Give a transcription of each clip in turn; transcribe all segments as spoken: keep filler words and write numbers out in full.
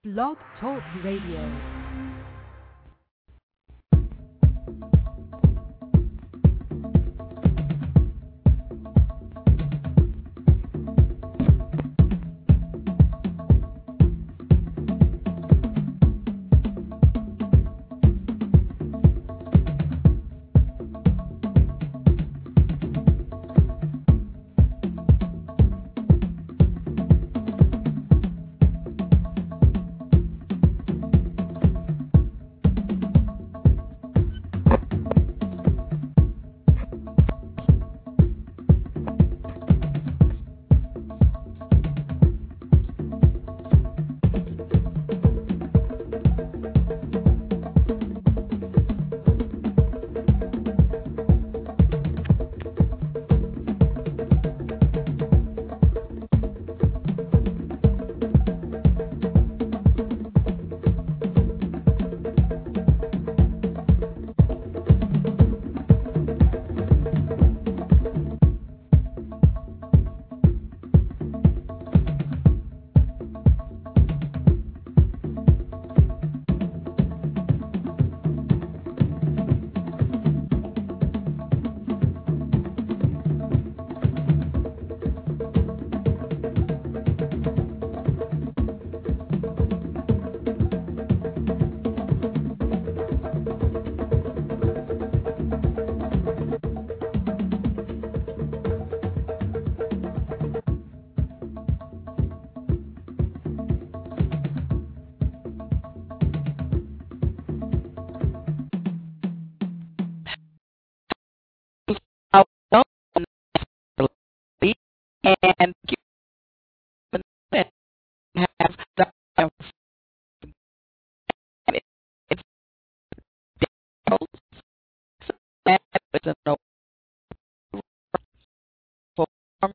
Blog Talk Radio. And have the it's it's a no form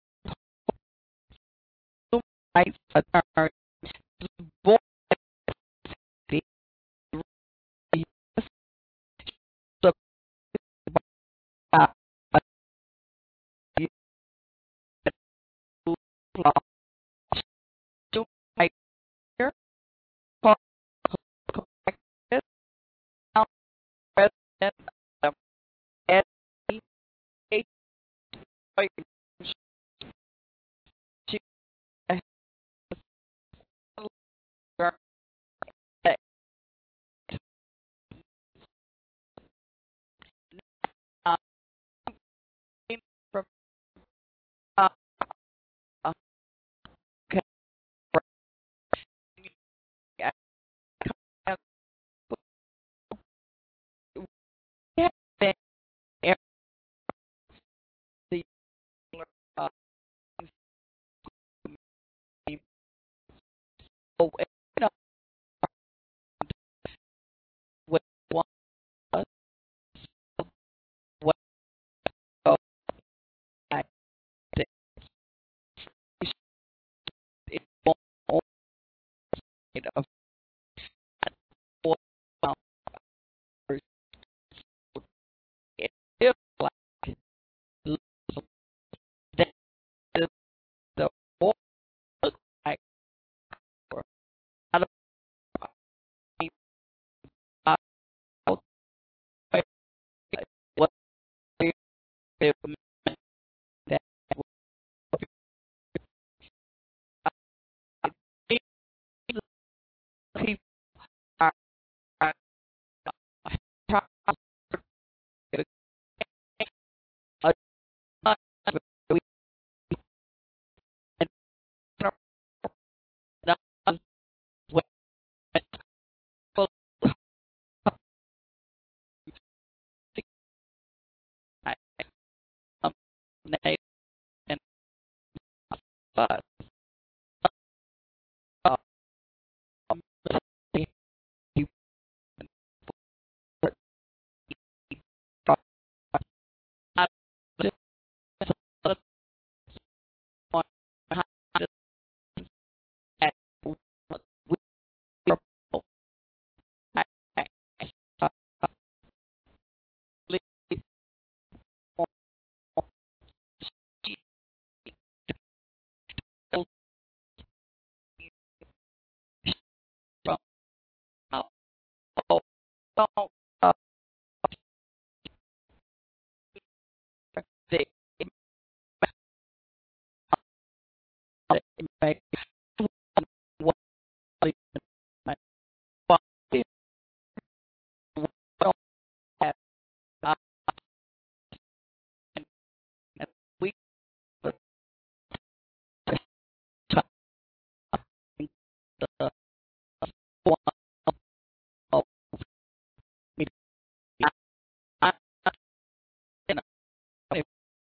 rights attorney board the law to make your corrected president of S E A from uh, uh, the uh, with one what I think it won't of what it feels like that is the more like for out of uh, what they that people are trying to but don't uh, they make what they make what they don't have uh, and we the one of me I and I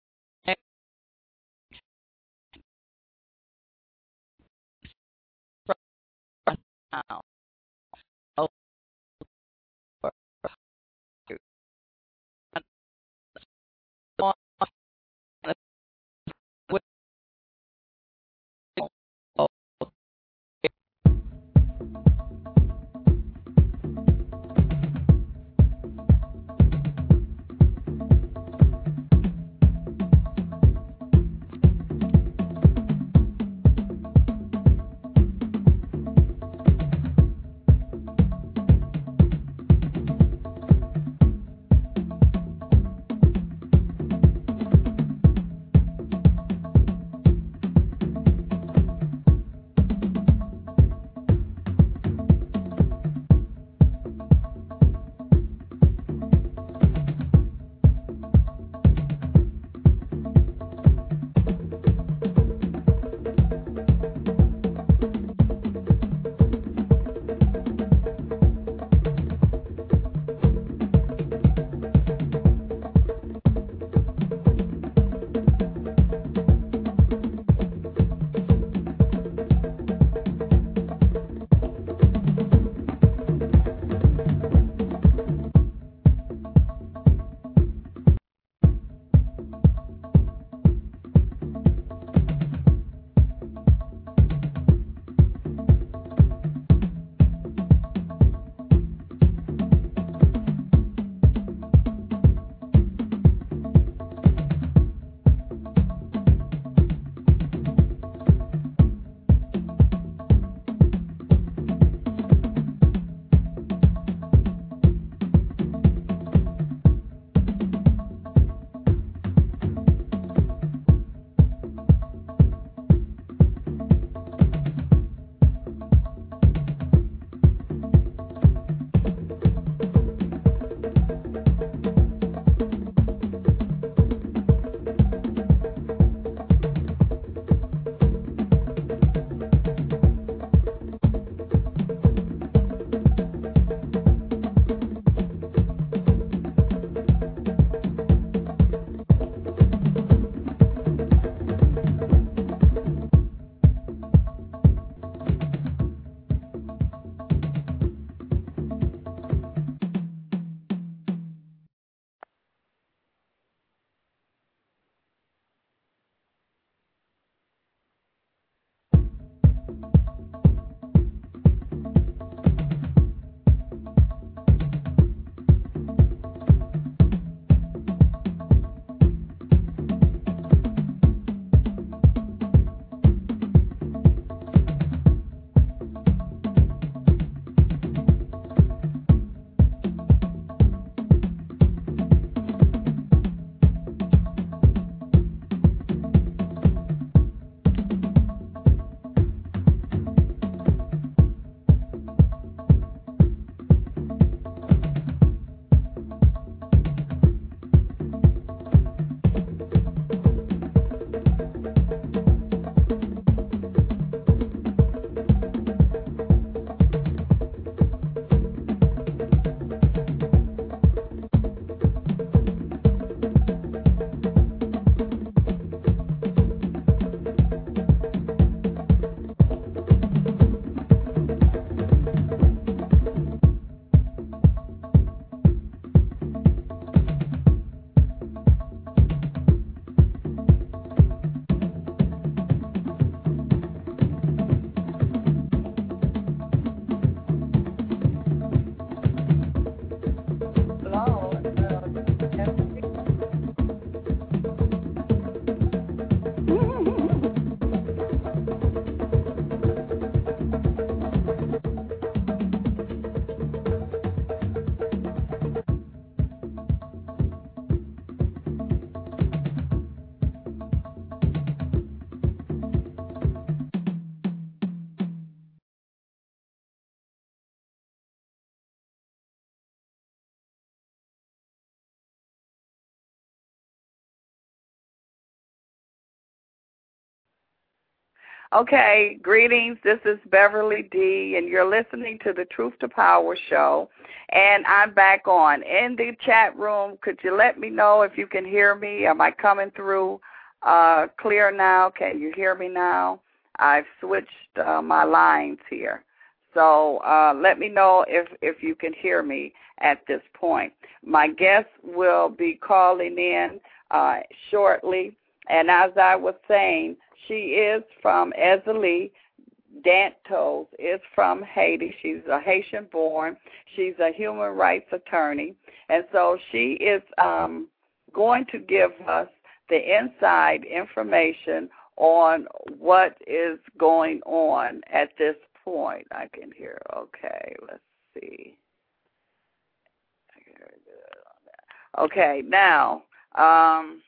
now over and on with Okay, greetings. This is Beverly D, and you're listening to the Truth to Power show. And I'm back on. In the chat room, could you let me know if you can hear me? Am I coming through uh, clear now? Can you hear me now? I've switched uh, my lines here. So uh, let me know if, if you can hear me at this point. My guest will be calling in uh, shortly. And as I was saying, she is from Ezalie Dantos, is from Haiti. She's a Haitian-born. She's a human rights attorney. And so she is um, going to give us the inside information on what is going on at this point. I can hear. Okay, let's see. I can hear good on that. Okay, now, um,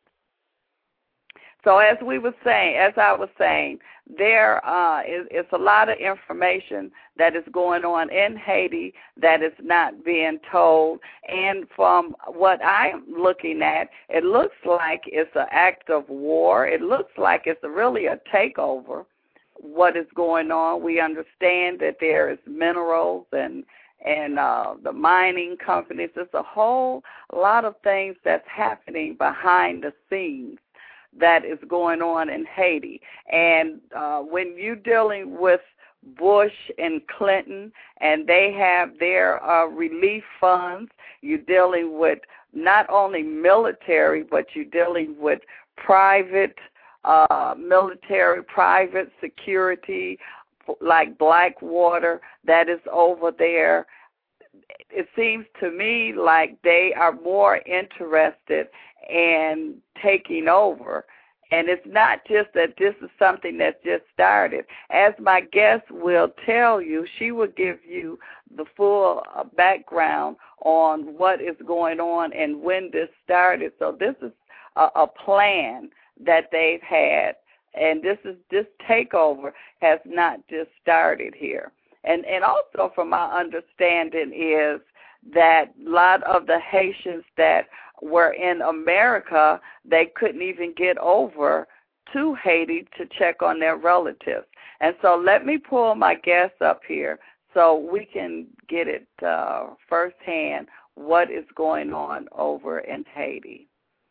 so as we were saying, as I was saying, there uh, is, is a lot of information that is going on in Haiti that is not being told. And from what I'm looking at, it looks like it's an act of war. It looks like it's really a takeover, what is going on. We understand that there is minerals and and uh, the mining companies. There's a whole lot of things that's happening behind the scenes that is going on in Haiti. And uh, when you're dealing with Bush and Clinton, and they have their uh, relief funds, you're dealing with not only military, but you're dealing with private uh, military, private security, like Blackwater, that is over there. It seems to me like they are more interested in taking over. And it's not just that this is something that just started. As my guest will tell you, she will give you the full uh, background on what is going on and when this started. So this is a, a plan that they've had, and this is this takeover has not just started here. And and also from my understanding is that a lot of the Haitians that were in America, they couldn't even get over to Haiti to check on their relatives. And so let me pull my guest up here so we can get it uh, firsthand what is going on over in Haiti.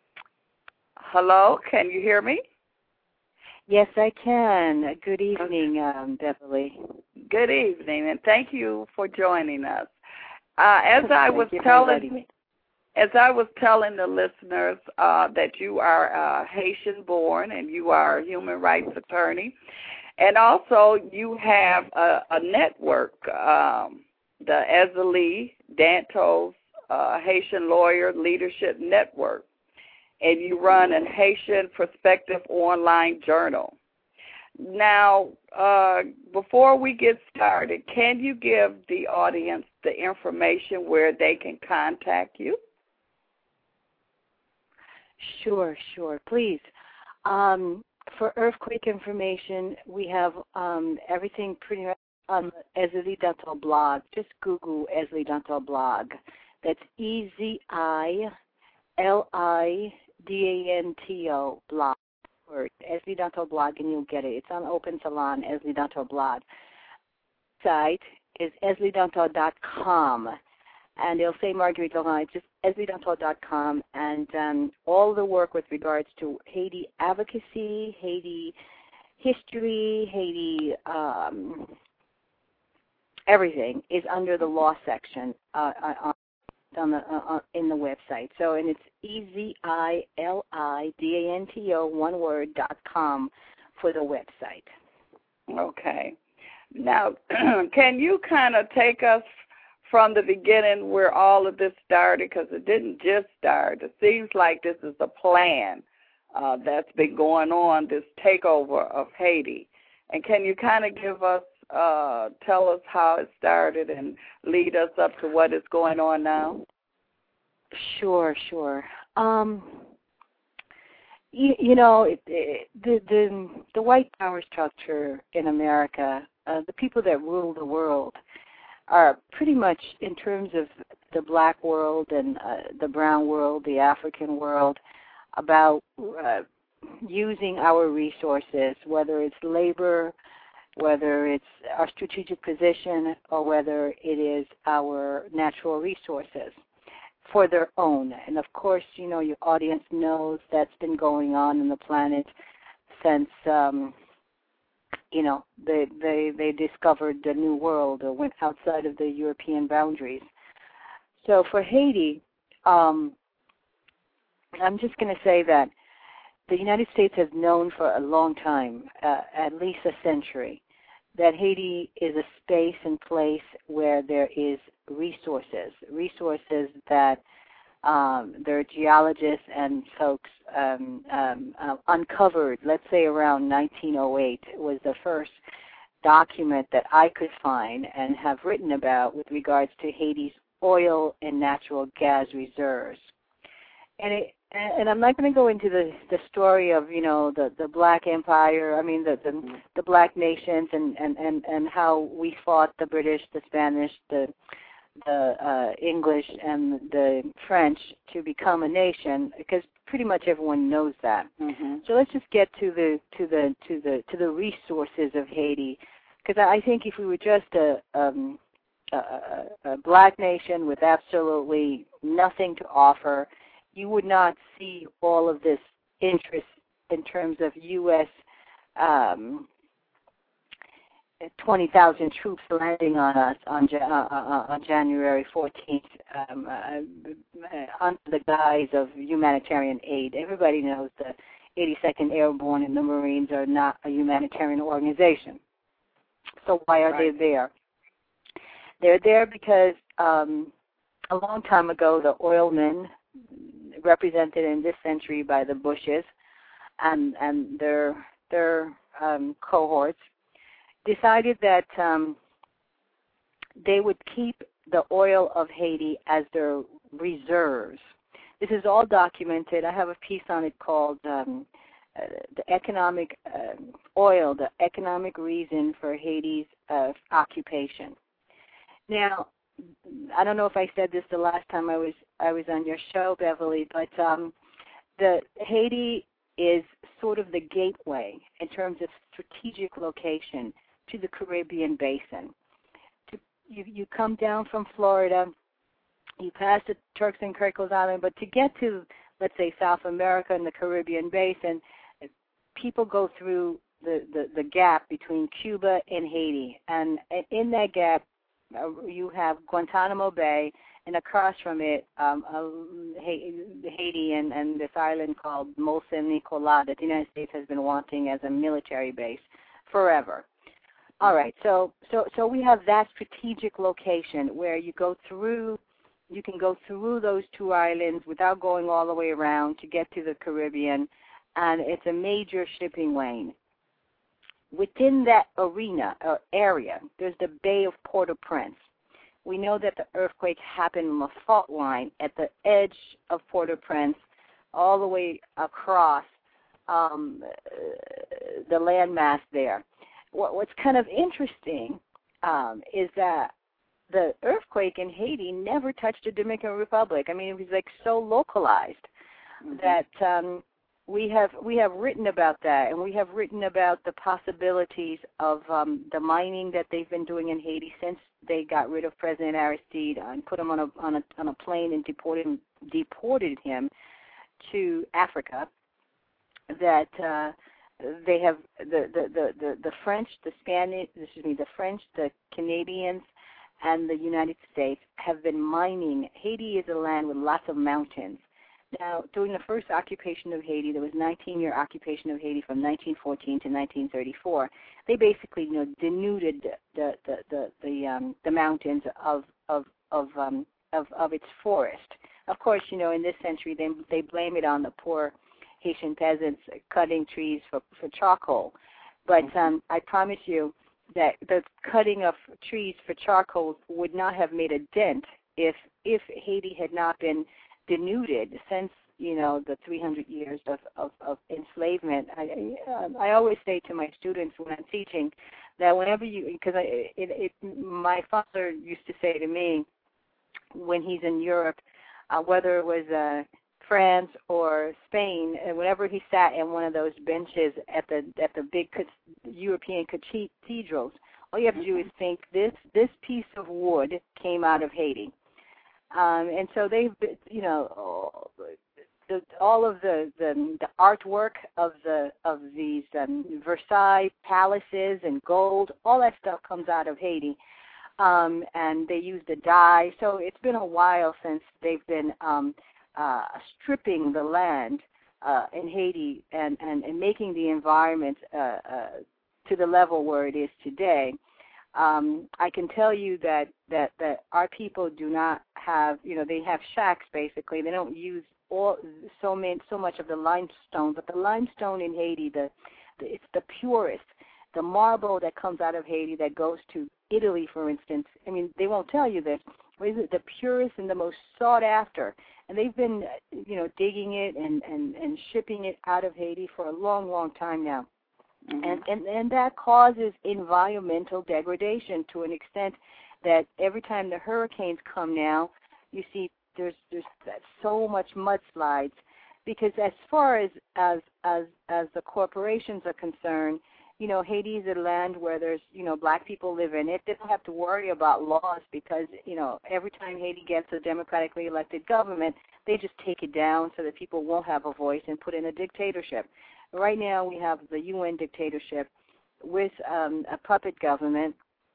Hello, can you hear me? Yes, I can. Good evening, um, Beverly. Good evening, and thank you for joining us. Uh, as I was telling, as I was telling the listeners uh, that you are uh, Haitian-born and you are a human rights attorney, and also you have a, a network, um, the Ezalie Dantos uh, Haitian Lawyer Leadership Network, and you run a Haitian Perspective online journal. Now, uh, before we get started, can you give the audience the information where they can contact you? Sure, sure. Please. Um, for earthquake information, we have um, everything pretty much on the Ezalie Dantos blog. Just Google Ezalie Dantos blog. That's E Z I L I D A N T O blog. Or Ezalie Dantos blog, and you'll get it. It's on Open Salon, Ezalie Dantos blog. Site is ezalie dantos dot com, and it'll say Marguerite Laurent. It's just ezalie dantos dot com, and um, all the work with regards to Haiti advocacy, Haiti history, Haiti um, everything is under the law section uh, on on the uh, in the website. So, and it's E Z I L I D A N T O, one word, dot com for the website. Okay. Now, can you kind of take us from the beginning where all of this started? Because it didn't just start. It seems like this is a plan uh, that's been going on, this takeover of Haiti. And can you kind of give us, uh, tell us how it started and lead us up to what is going on now? Sure, sure. Um, you, you know, it, it, the, the the white power structure in America, uh, the people that rule the world, are pretty much, in terms of the black world and uh, the brown world, the African world, about uh, using our resources, whether it's labor, whether it's our strategic position, or whether it is our natural resources for their own. And of course, you know, your audience knows that's been going on in the planet since, um, you know, they, they, they discovered the New World or went outside of the European boundaries. So for Haiti, um, I'm just going to say that the United States has known for a long time, uh, at least a century, that Haiti is a space and place where there is resources, resources that um, their geologists and folks um, um, uh, uncovered, let's say around nineteen oh eight, was the first document that I could find and have written about with regards to Haiti's oil and natural gas reserves. And it, and I'm not going to go into the the story of, you know, the, the Black Empire, I mean the the, the Black nations and, and, and, and how we fought the British, the Spanish, the the uh, English, and the French to become a nation, because pretty much everyone knows that. Mm-hmm. So let's just get to the to the to the to the resources of Haiti, because I think if we were just a um, a, a Black nation with absolutely nothing to offer, you would not see all of this interest in terms of U S Um, twenty thousand troops landing on us on, uh, uh, on January fourteenth um, uh, under the guise of humanitarian aid. Everybody knows the eighty-second Airborne and the Marines are not a humanitarian organization. So why are right. they there? They're there because um, a long time ago, the oilmen, represented in this century by the Bushes and, and their, their um, cohorts, decided that um, they would keep the oil of Haiti as their reserves. This is all documented. I have a piece on it called um, uh, The Economic uh, Oil, the Economic Reason for Haiti's uh, Occupation. Now, I don't know if I said this the last time I was I was on your show, Beverly, but um, the Haiti is sort of the gateway in terms of strategic location to the Caribbean basin. To, you, you come down from Florida, you pass the Turks and Caicos Island, but to get to, let's say, South America and the Caribbean basin, people go through the, the, the gap between Cuba and Haiti. And in that gap, uh, you have Guantanamo Bay, and across from it, um, uh, Haiti and, and this island called Mont Saint-Nicolas that the United States has been wanting as a military base forever. All right, so so so we have that strategic location where you go through, you can go through those two islands without going all the way around to get to the Caribbean, and it's a major shipping lane. Within that arena or area, there's the Bay of Port-au-Prince. We know that the earthquake happened on the fault line at the edge of Port-au-Prince all the way across um, the landmass there. What, what's kind of interesting um, is that the earthquake in Haiti never touched the Dominican Republic. I mean, it was like so localized mm-hmm. that um, we have we have written about that, and we have written about the possibilities of um, the mining that they've been doing in Haiti since they got rid of President Aristide and put him on a on a on a plane and deported him, deported him to Africa. That uh, they have the, the, the, the, the French, the Spanish, excuse me, the French, the Canadians, and the United States have been mining. Haiti is a land with lots of mountains. Now, during the first occupation of Haiti, there was a nineteen-year occupation of Haiti from nineteen fourteen to nineteen thirty-four. They basically, you know, denuded the the the the, um, the mountains of of of, um, of of its forest. Of course, you know, in this century, they they blame it on the poor Haitian peasants cutting trees for for charcoal. But um, I promise you that the cutting of trees for charcoal would not have made a dent if if Haiti had not been denuded since, you know, the three hundred years of, of, of enslavement. I, I I always say to my students when I'm teaching that whenever you, because it, it, my father used to say to me when he's in Europe, uh, whether it was uh, France or Spain, and whenever he sat in one of those benches at the at the big European cathedrals, all you have to do is think this this piece of wood came out of Haiti, um, and so they've you know the, all of the, the the artwork of the of these um, Versailles palaces and gold, all that stuff comes out of Haiti. Um, and they use the dye. So it's been a while since they've been um, uh, stripping the land uh, in Haiti and, and, and making the environment uh, uh, to the level where it is today. Um, I can tell you that, that, that our people do not have, you know, they have shacks basically. They don't use all so many, so much of the limestone, but the limestone in Haiti, the, the it's the purest. The marble that comes out of Haiti that goes to Italy, for instance, I mean, they won't tell you this, but it's the purest and the most sought after. And they've been, you know, digging it and, and, and shipping it out of Haiti for a long, long time now. Mm-hmm. And, and, and that causes environmental degradation to an extent that every time the hurricanes come now, you see there's, there's so much mudslides. Because as far as, as, as, as the corporations are concerned, you know, Haiti is a land where there's, you know, black people live in it. They don't have to worry about laws because, you know, every time Haiti gets a democratically elected government, they just take it down so that people won't have a voice and put in a dictatorship. Right now we have the U N dictatorship with um, a puppet government.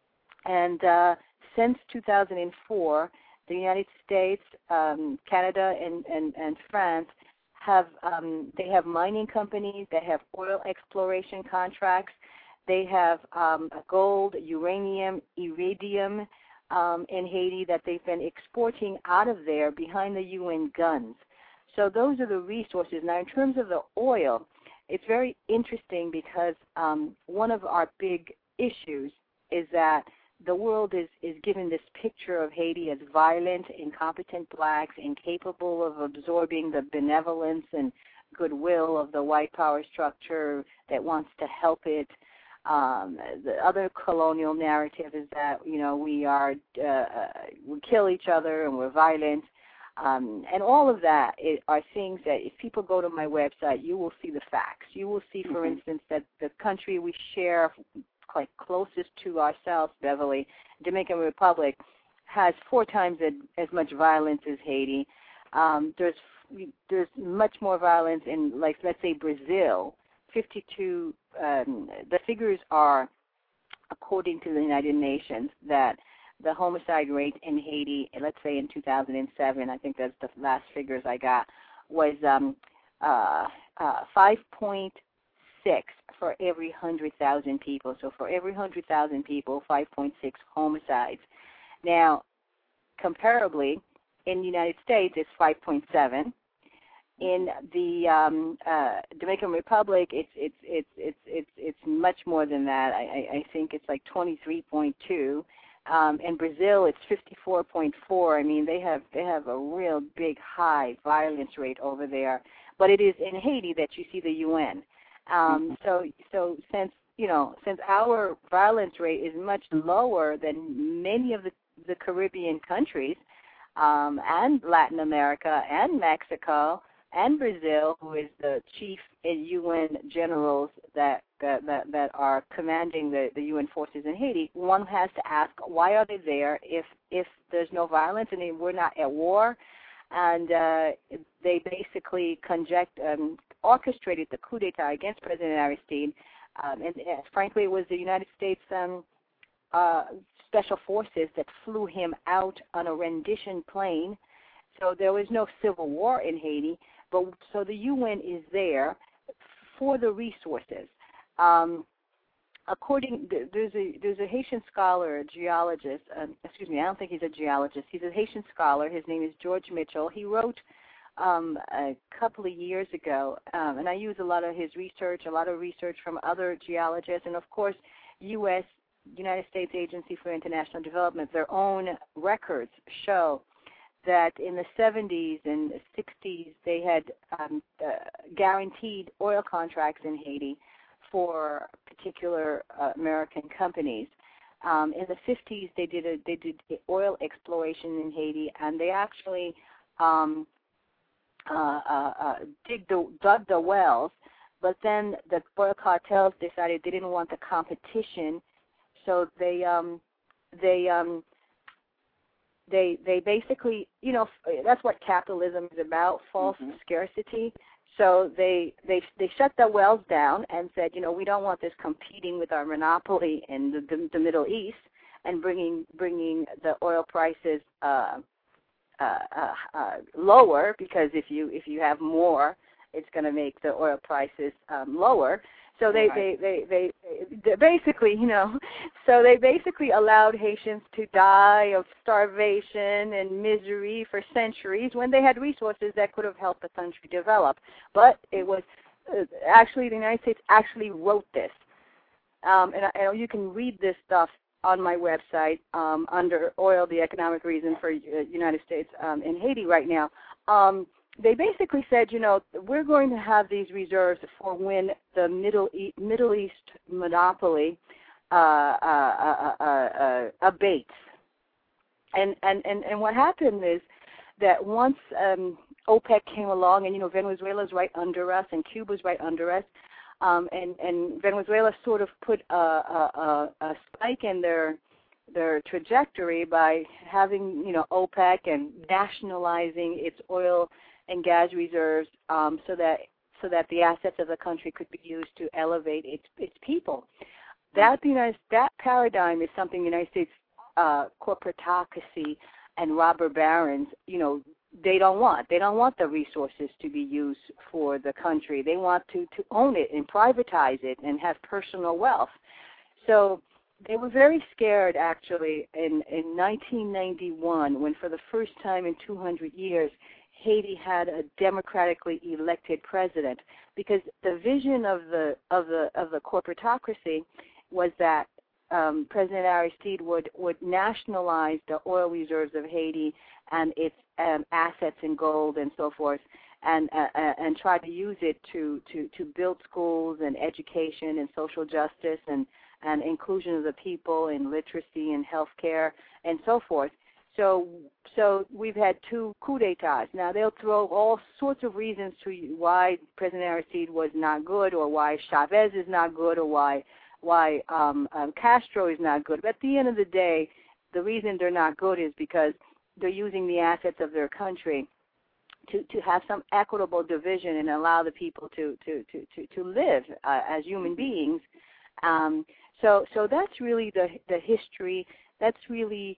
And uh, since two thousand four, the United States, um, Canada, and, and, and France have um, they have mining companies, they have oil exploration contracts, they have um, gold, uranium, iridium um, in Haiti that they've been exporting out of there behind the U N guns. So those are the resources. Now, in terms of the oil, it's very interesting because um, one of our big issues is that the world is, is given this picture of Haiti as violent, incompetent blacks, incapable of absorbing the benevolence and goodwill of the white power structure that wants to help it. Um, the other colonial narrative is that, you know, we are uh, we kill each other and we're violent. Um, and all of that is, are things that if people go to my website, you will see the facts. You will see, for mm-hmm. instance, that the country we share like closest to ourselves, Beverly, Dominican Republic, has four times as, as much violence as Haiti. Um, there's there's much more violence in, like, let's say Brazil. fifty-two. Um, the figures are, according to the United Nations, that the homicide rate in Haiti, let's say in two thousand seven, I think that's the last figures I got, was um, uh, uh, five point six for every one hundred thousand people. So for every one hundred thousand people, five point six homicides. Now, comparably, in the United States, it's five point seven. In the um, uh, Dominican Republic, it's it's it's it's it's it's much more than that. I, I think it's like twenty-three point two. Um, in Brazil, it's fifty-four point four. I mean, they have they have a real big high violence rate over there. But it is in Haiti that you see the U N. Um, so so since you know since our violence rate is much lower than many of the the Caribbean countries, um, and Latin America and Mexico and Brazil, who is the chief U N generals that that, that, that are commanding the, the U N forces in Haiti, one has to ask, why are they there if if there's no violence and we're not at war? And uh, they basically conject, um, orchestrated the coup d'etat against President Aristide. Um, and uh, frankly, it was the United States um, uh, special forces that flew him out on a rendition plane. So there was no civil war in Haiti. But so the U N is there for the resources. Um, according, there's a there's a Haitian scholar, a geologist. Um, excuse me, I don't think he's a geologist. He's a Haitian scholar. His name is George Mitchell. He wrote um, a couple of years ago, um, and I use a lot of his research, a lot of research from other geologists, and of course, U S United States Agency for International Development. Their own records show that in the seventies and sixties, they had um, uh, guaranteed oil contracts in Haiti for particular uh, American companies. Um, in the fifties, they did a, they did oil exploration in Haiti, and they actually um, uh, uh, uh, dig the dug the wells, but then the oil cartels decided they didn't want the competition, so they um, they um, they they basically, you know, that's what capitalism is about, false mm-hmm. scarcity. So they they they shut the wells down and said, you know, we don't want this competing with our monopoly in the, the, the Middle East and bringing bringing the oil prices uh, uh, uh, uh, lower, because if you if you have more, it's going to make the oil prices um, lower. So they, right. they, they, they, they basically, you know, so they basically allowed Haitians to die of starvation and misery for centuries when they had resources that could have helped the country develop. But it was uh, actually the United States actually wrote this. Um, and, and you can read this stuff on my website um, under Oil, the Economic Reason for uh, United States um, in Haiti right now. Um, They basically said, you know, we're going to have these reserves for when the Middle East, Middle East monopoly uh, uh, uh, uh, uh, abates. And, and, and, and what happened is that once um, OPEC came along, and, you know, Venezuela's right under us and Cuba's right under us, um, and, and Venezuela sort of put a, a, a spike in their their trajectory by having, you know, OPEC and nationalizing its oil and gas reserves, um, so that so that the assets of the country could be used to elevate its its people. That the United, that paradigm is something the United States uh, corporatocracy and robber barons, you know, they don't want. They don't want the resources to be used for the country. They want to, to own it and privatize it and have personal wealth. So they were very scared, actually, in, in nineteen ninety-one, when for the first time in two hundred years, Haiti had a democratically elected president, because the vision of the of the of the corporatocracy was that um, President Aristide would would nationalize the oil reserves of Haiti and its um, assets in gold and so forth, and uh, and try to use it to, to, to build schools and education and social justice and, and inclusion of the people in literacy and healthcare and so forth. So so we've had two coups d'etats. Now, they'll throw all sorts of reasons to why President Aristide was not good, or why Chavez is not good, or why why um, um, Castro is not good. But at the end of the day, the reason they're not good is because they're using the assets of their country to, to have some equitable division and allow the people to, to, to, to, to live uh, as human beings. Um, so so that's really the the history. That's really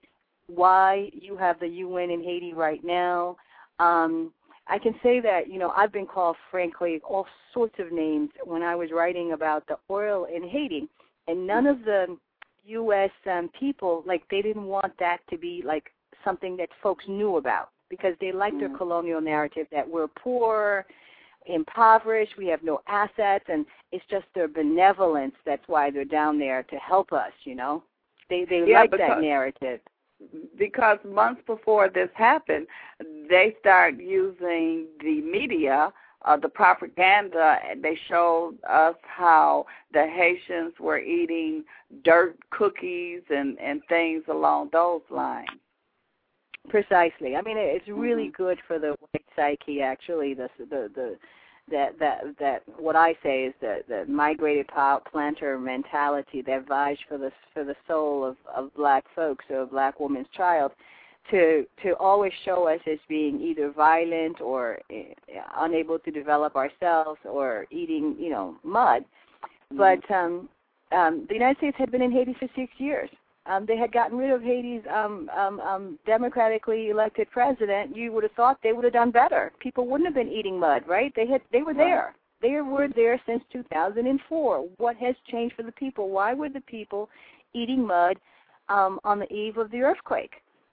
why you have the U N in Haiti right now. Um, I can say that, you know, I've been called, frankly, all sorts of names when I was writing about the oil in Haiti, and none of the U S um, people, like, they didn't want that to be, like, something that folks knew about, because they liked their colonial narrative that we're poor, impoverished, we have no assets, and it's just their benevolence that's why they're down there to help us, you know. They, they yeah, like because- that narrative. Because months before this happened, they start using the media, uh, the propaganda. They showed us how the Haitians were eating dirt cookies and, and things along those lines. Precisely. I mean, it's really mm-hmm. good for the white psyche, actually, the the the that that that what I say is the the migrated planter mentality that vies for the for the soul of, of black folks, or a black woman's child, to to always show us as being either violent or uh, unable to develop ourselves, or eating, you know, mud. Mm-hmm. But um, um, the United States had been in Haiti for six years. Um, they had gotten rid of Haiti's um, um, um, democratically elected president. You would have thought they would have done better. People wouldn't have been eating mud, right? They had, they were there. They were there since two thousand four. What has changed for the people? Why were the people eating mud um, on the eve of the earthquake?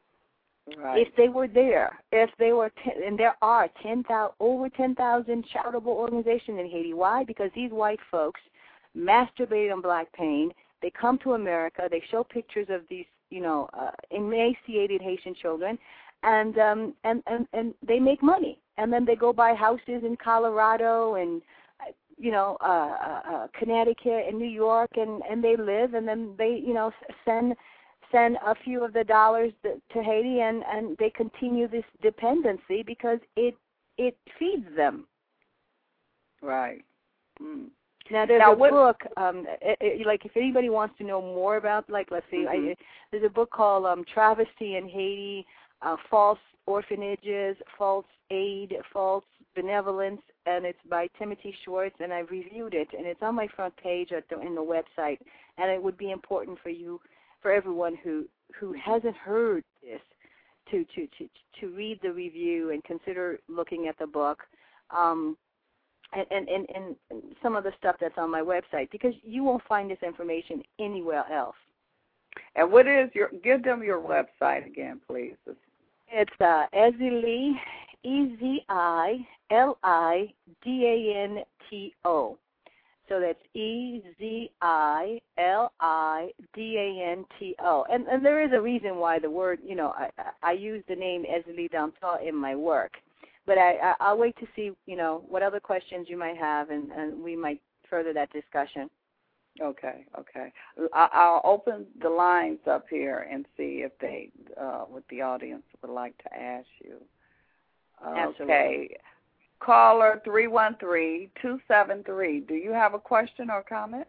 Right. If they were there, if they were, ten, and there are ten thousand, over ten thousand charitable organizations in Haiti. Why? Because these white folks masturbate on black pain. They come to America. They show pictures of these, you know, uh, emaciated Haitian children, and um, and and and they make money. And then they go buy houses in Colorado and, you know, uh, uh, Connecticut and New York, and, and they live. And then they, you know, send send a few of the dollars to Haiti, and, and they continue this dependency because it it feeds them. Right. Mm. Now, there's now, a what, book, um, it, it, like if anybody wants to know more about, like, let's say, mm-hmm. I, there's a book called um, Travesty in Haiti, uh, False Orphanages, False Aid, False Benevolence, and it's by Timothy Schwartz, and I reviewed it, and it's on my front page at the, in the website, and it would be important for you, for everyone who, who hasn't heard this, to, to, to, to read the review and consider looking at the book. Um, And, and, and, and some of the stuff that's on my website, because you won't find this information anywhere else. And what is your, give them your website again, please. It's uh, Ezili, E Z I L I D A N T O. So that's E Z I L I D A N T O. And, and there is a reason why the word, you know, I, I use the name Ezili Danto in my work. But I, I, I'll wait to see, you know, what other questions you might have, and, and we might further that discussion. Okay, okay. I, I'll open the lines up here and see if they, uh, what the audience would like to ask you. Absolutely. Okay. Caller three one three, two seven three. Do you have a question or comment?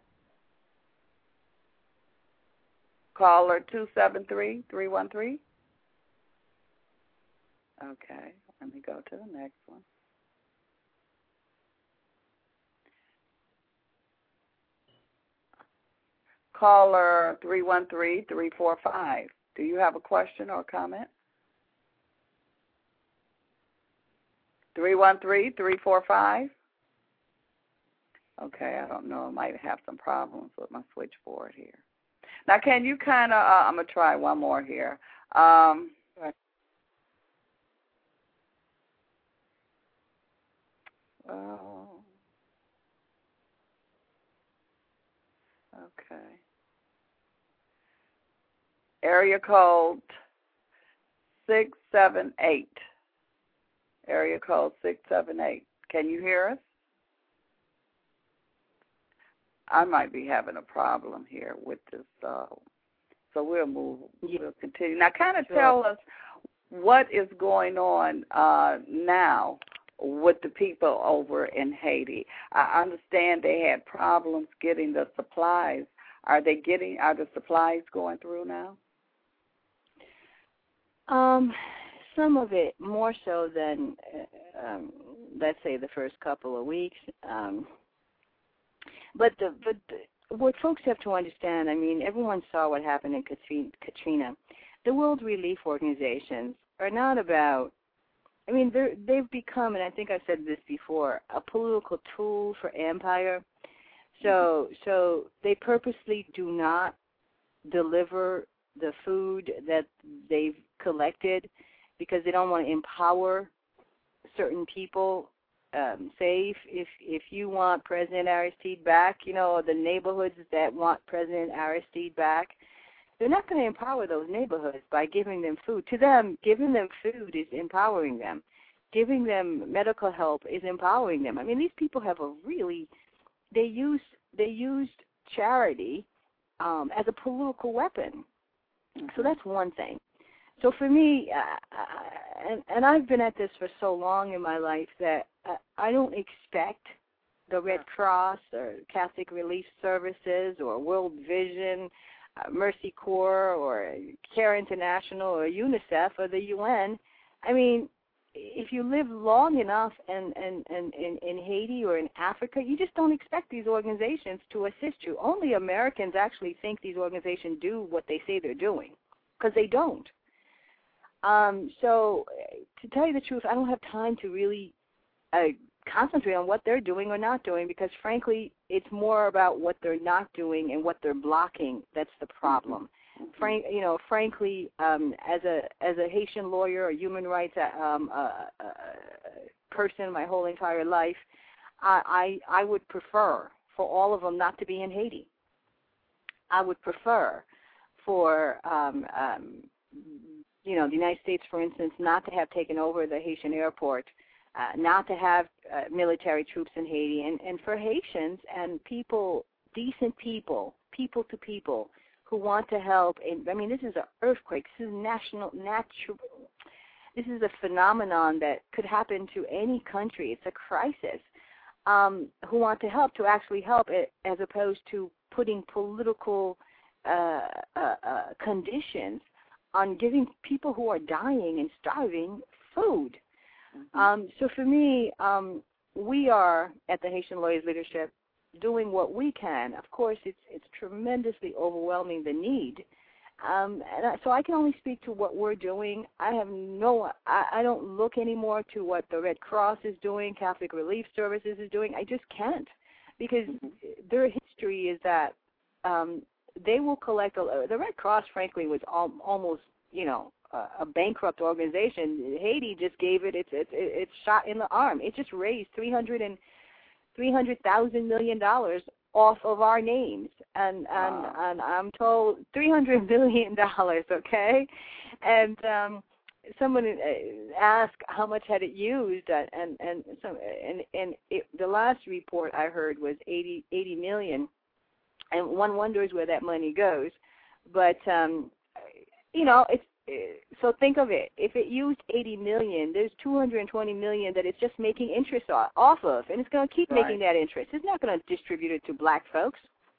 Caller two seven three, three one three. Okay. Let me go to the next one. Caller three one three, three four five. Do you have a question or comment? three one three, three four five. Okay, I don't know. I might have some problems with my switchboard here. Now, can you kind of, uh, I'm going to try one more here. Um, Oh, okay. Area code six seven eight. Area code six seven eight. Can you hear us? I might be having a problem here with this, uh, so we'll move, we'll continue. Now, kind of sure. tell us what is going on uh, now with the people over in Haiti. I understand they had problems getting the supplies. Are they getting, are the supplies going through now? Um, some of it more so than, uh, um, let's say, the first couple of weeks. Um, but the, but the, what folks have to understand, I mean, everyone saw what happened in Katrina. The World Relief Organizations are not about, I mean, they're, they've become, and I think I've said this before, a political tool for empire. So, so they purposely do not deliver the food that they've collected because they don't want to empower certain people. Um, say if, if if you want President Aristide back, you know, the neighborhoods that want President Aristide back, they're not going to empower those neighborhoods by giving them food. To them, giving them food is empowering them. Giving them medical help is empowering them. I mean, these people have a really, they use they used charity um, as a political weapon. Mm-hmm. So that's one thing. So for me, uh, and, and I've been at this for so long in my life that uh, I don't expect the Red Cross or Catholic Relief Services or World Vision, uh, Mercy Corps or Care International or UNICEF or the U N. I mean, if you live long enough in, in, in, in, in Haiti or in Africa, you just don't expect these organizations to assist you. Only Americans actually think these organizations do what they say they're doing, because they don't. Um, so to tell you the truth, I don't have time to really uh, concentrate on what they're doing or not doing, because frankly, it's more about what they're not doing and what they're blocking that's the problem. Mm-hmm. Frank, you know, frankly, um, as a as a Haitian lawyer, a human rights um, uh, uh, person, my whole entire life, I, I I would prefer for all of them not to be in Haiti. I would prefer for um, um, you know, the United States, for instance, not to have taken over the Haitian airport, uh, not to have uh, military troops in Haiti, and, and for Haitians and people, decent people, people to people, who want to help. And I mean, this is an earthquake. This is national, natural, this is a phenomenon that could happen to any country. It's a crisis. Um, who want to help to actually help it, as opposed to putting political uh, uh, uh, conditions on giving people who are dying and starving food. Mm-hmm. Um, so for me, um, we are at the Haitian Lawyers Leadership doing what we can. Of course, it's it's tremendously overwhelming, the need. Um, and I, so I can only speak to what we're doing. I have no, I, I don't look anymore to what the Red Cross is doing, Catholic Relief Services is doing. I just can't, because their history is that um, they will collect, a, the Red Cross, frankly, was al- almost, you know, a, a bankrupt organization. Haiti just gave it its, its, its shot in the arm. It just raised three hundred and three hundred thousand million dollars off of our names, and and, wow. and I'm told three hundred billion dollars, okay? And um, someone asked how much had it used, and and some, and, and it, the last report I heard was eighty, eighty million, and one wonders where that money goes. But, um, you know, it's, so think of it. If it used eighty million, there's two hundred twenty million that it's just making interest off of, and it's going to keep right. making that interest. It's not going to distribute it to black folks.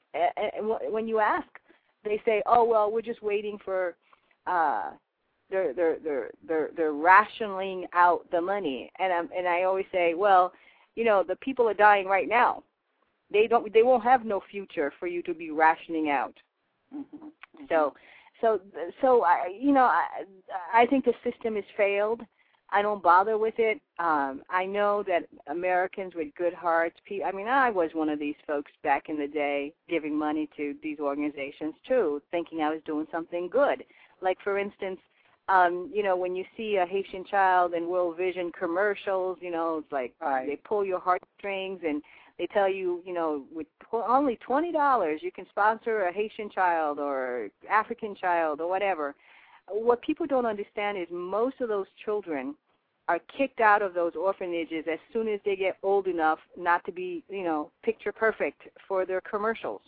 And when you ask, they say, "Oh well, we're just waiting for uh, they're they're they're they're they're rationing out the money." And I'm, and I always say, well, you know, the people are dying right now. They don't they won't have no future for you to be rationing out. Mm-hmm. Mm-hmm. So. So, so I, you know, I, I think the system has failed. I don't bother with it. Um, I know that Americans with good hearts, I mean, I was one of these folks back in the day giving money to these organizations, too, thinking I was doing something good. Like, for instance, um, you know, when you see a Haitian child in World Vision commercials, you know, it's like right. they pull your heartstrings, and they tell you, you know, with only twenty dollars you can sponsor a Haitian child or African child or whatever. What people don't understand is most of those children are kicked out of those orphanages as soon as they get old enough not to be, you know, picture perfect for their commercials.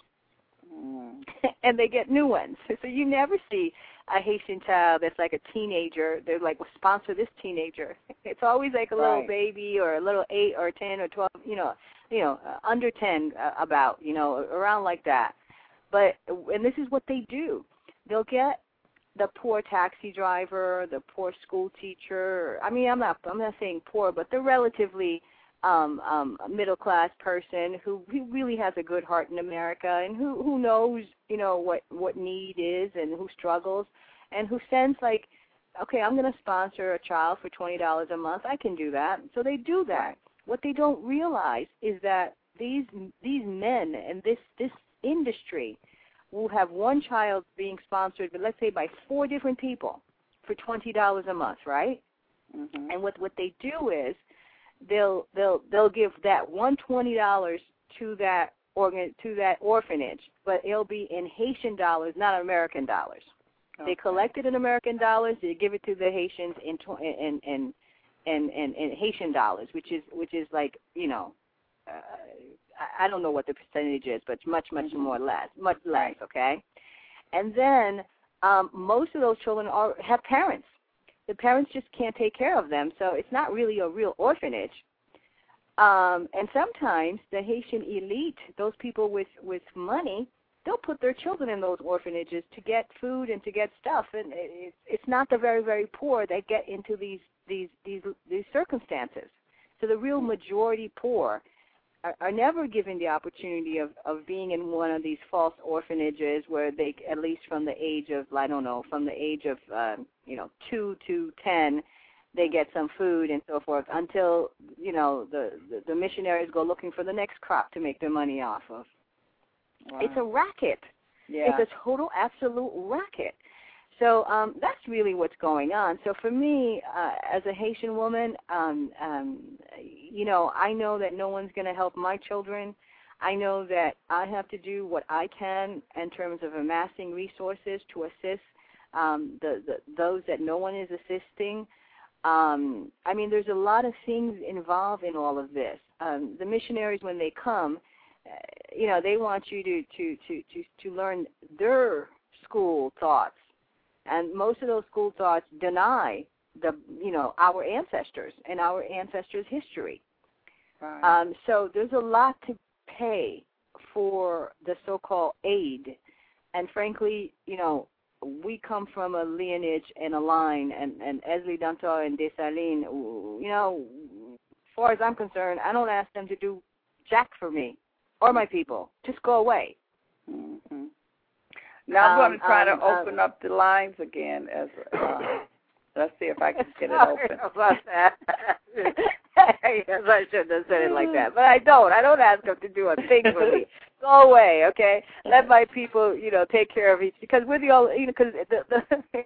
Mm. And they get new ones. So you never see a Haitian child that's like a teenager. They're like, well, sponsor this teenager. It's always like a right. little baby or a little eight or ten or twelve, you know, you know, uh, under ten uh, about, you know, around like that. But, and this is what they do. They'll get the poor taxi driver, the poor school teacher. I mean, I'm not, I'm not saying poor, but the relatively um, um, middle-class person who, who really has a good heart in America and who, who knows, you know, what, what need is and who struggles and who sends like, okay, I'm going to sponsor a child for twenty dollars a month. I can do that. So they do that. What they don't realize is that these these men and this, this industry will have one child being sponsored, but let's say by four different people for twenty dollars a month, right? Mm-hmm. And what, what they do is they'll they'll they'll give that one twenty dollars to that organ to that orphanage, but it'll be in Haitian dollars, not American dollars. Okay. They collect it in American dollars. They give it to the Haitians in in in in, in, in Haitian dollars, which is which is like, you know, uh, I, I don't know what the percentage is, but it's much much mm-hmm. more less, much less. Okay, and then um, most of those children are have parents. The parents just can't take care of them, so it's not really a real orphanage. Um, and sometimes the Haitian elite, those people with, with money, they'll put their children in those orphanages to get food and to get stuff. And it's, it's not the very, very poor that get into these, these, these, these circumstances. So the real majority poor are, are never given the opportunity of, of being in one of these false orphanages where they, at least from the age of, I don't know, from the age of, uh, you know, two to ten, they get some food and so forth until, you know, the, the, the missionaries go looking for the next crop to make their money off of. Wow. It's a racket. Yeah. It's a total, absolute racket. So um, that's really what's going on. So for me, uh, as a Haitian woman, um, um, you know, I know that no one's going to help my children. I know that I have to do what I can in terms of amassing resources to assist um, the, the those that no one is assisting. Um, I mean, there's a lot of things involved in all of this. Um, the missionaries, when they come, uh, you know, they want you to, to, to, to, to learn their school thoughts. And most of those school thoughts deny the you know our ancestors and our ancestors' history. Right. Um, so there's a lot to pay for the so-called aid, and frankly, you know, we come from a lineage and a line, and and Ezli Danto and Dessalines, you know, as far as I'm concerned, I don't ask them to do jack for me or my people. Just go away. Mm-hmm. Now I'm Um, going to try um, to open um, up the lines again. As uh, let's see if I can get it Sorry open. about that. Yes, I shouldn't have said it like that, but I don't. I don't ask them to do a thing for me. Go away, okay? Let my people, you know, take care of each. Because we're the only, you know, because the, the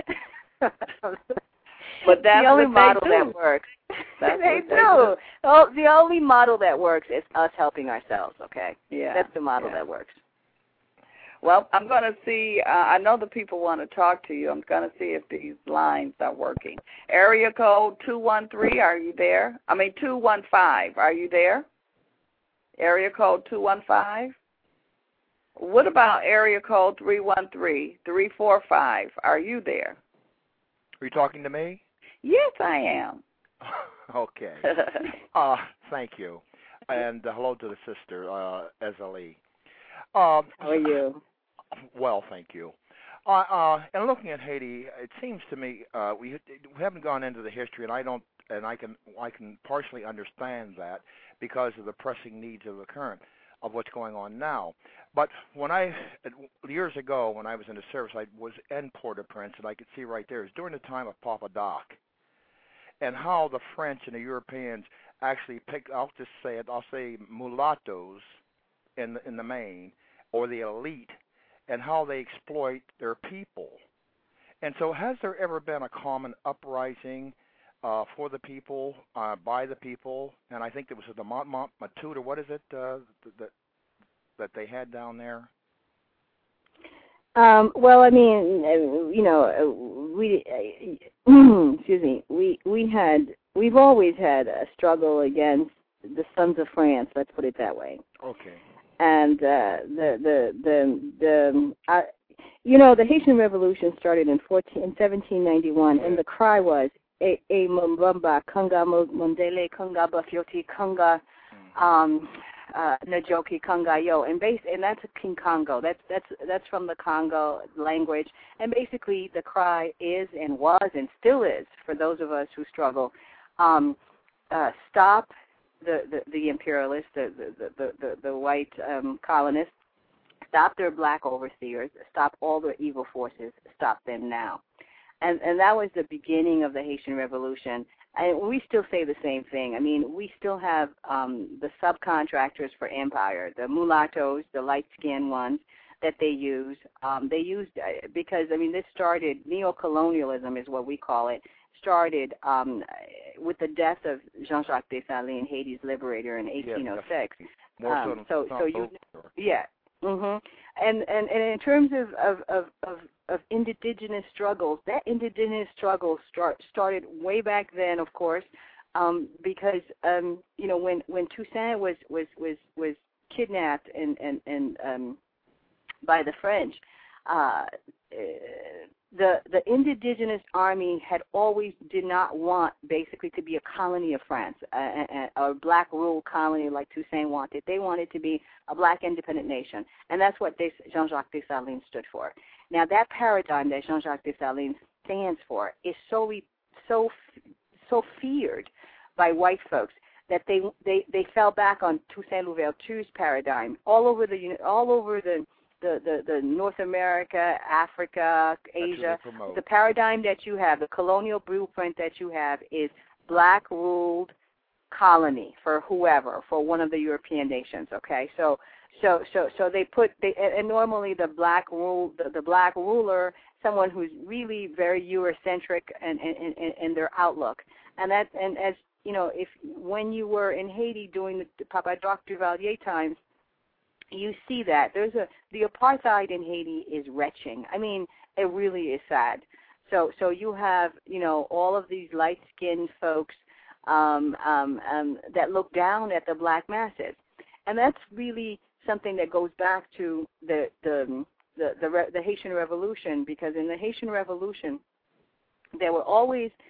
but that's the only what model they do. that works. That's they, what they do. do. Oh, the only model that works is us helping ourselves. Okay. Yeah. That's the model yeah. that works. Well, I'm going to see. Uh, I know the people want to talk to you. I'm going to see if these lines are working. Area code two one three, are you there? I mean, two one five, are you there? Area code two one five? What about area code three one three, three four five? Are you there? Are you talking to me? Yes, I am. Okay. uh, thank you. And uh, hello to the sister, uh, Ezali. Um, How are you? Well, thank you. Uh, uh, and looking at Haiti, it seems to me uh, we we haven't gone into the history, and I don't, and I can I can partially understand that because of the pressing needs of the current of what's going on now. But when I years ago, when I was in the service, I was in Port-au-Prince, and I could see right there, it was during the time of Papa Doc, and how the French and the Europeans actually picked. I'll just say it. I'll say mulattoes in the, in the main, or the elite, and how they exploit their people. And so has there ever been a common uprising uh, for the people, uh, by the people? And I think it was the Mont Mont Matute, or what is it uh, that that they had down there? Um, well, I mean, uh, you know, uh, we, uh, excuse me, we we had, we've always had a struggle against the Sons of France. Let's put it that way. Okay. And uh, the the the the uh, you know, the Haitian Revolution started in fourteen in seventeen ninety-one, and the cry was "E e Mbamba Kanga Mondele Kanga Bafioti Kanga um, uh, Najoki Kanga Yo," and base and that's a King Congo. That's that's that's from the Congo language, and basically the cry is and was and still is for those of us who struggle. Um, uh, stop. The, the, the imperialists, the, the, the, the, the white um, colonists, stop their black overseers, stop all their evil forces, stop them now. And and that was the beginning of the Haitian Revolution. And we still say the same thing. I mean, we still have um, the subcontractors for empire, the mulattoes, the light-skinned ones that they use. Um, they used, uh, because, I mean, this started, neocolonialism is what we call it, started um, with the death of Jean-Jacques Dessalines, Haiti's liberator, in eighteen oh six. Yeah, um, so, so you, sure. yeah, mhm. And and and in terms of of of of, of indigenous struggles, that indigenous struggle start started way back then, of course, um, because um, you know when when Toussaint was was was was kidnapped and and and um, by the French. Uh, the the indigenous army had always did not want basically to be a colony of France, a, a, a black ruled colony like Toussaint wanted. They wanted to be a black independent nation, and that's what Des, Jean-Jacques Dessalines stood for. Now that paradigm that Jean-Jacques Dessalines stands for is so so so feared by white folks that they they they fell back on Toussaint Louverture's paradigm all over the all over the The, the, the North America, Africa, Asia, the paradigm that you have, the colonial blueprint that you have is black-ruled colony for whoever, for one of the European nations. Okay, so so so so they put they and normally the black rule the, the black ruler, someone who's really very Eurocentric and in, in, in their outlook, and that and as you know, if when you were in Haiti during the Papa Doc Duvalier times, you see that there's a the apartheid in Haiti is retching. I mean, it really is sad. So so you have you know all of these light-skinned folks um, um, um, that look down at the black masses, and that's really something that goes back to the the the the, the Haitian Revolution, because in the Haitian Revolution there were always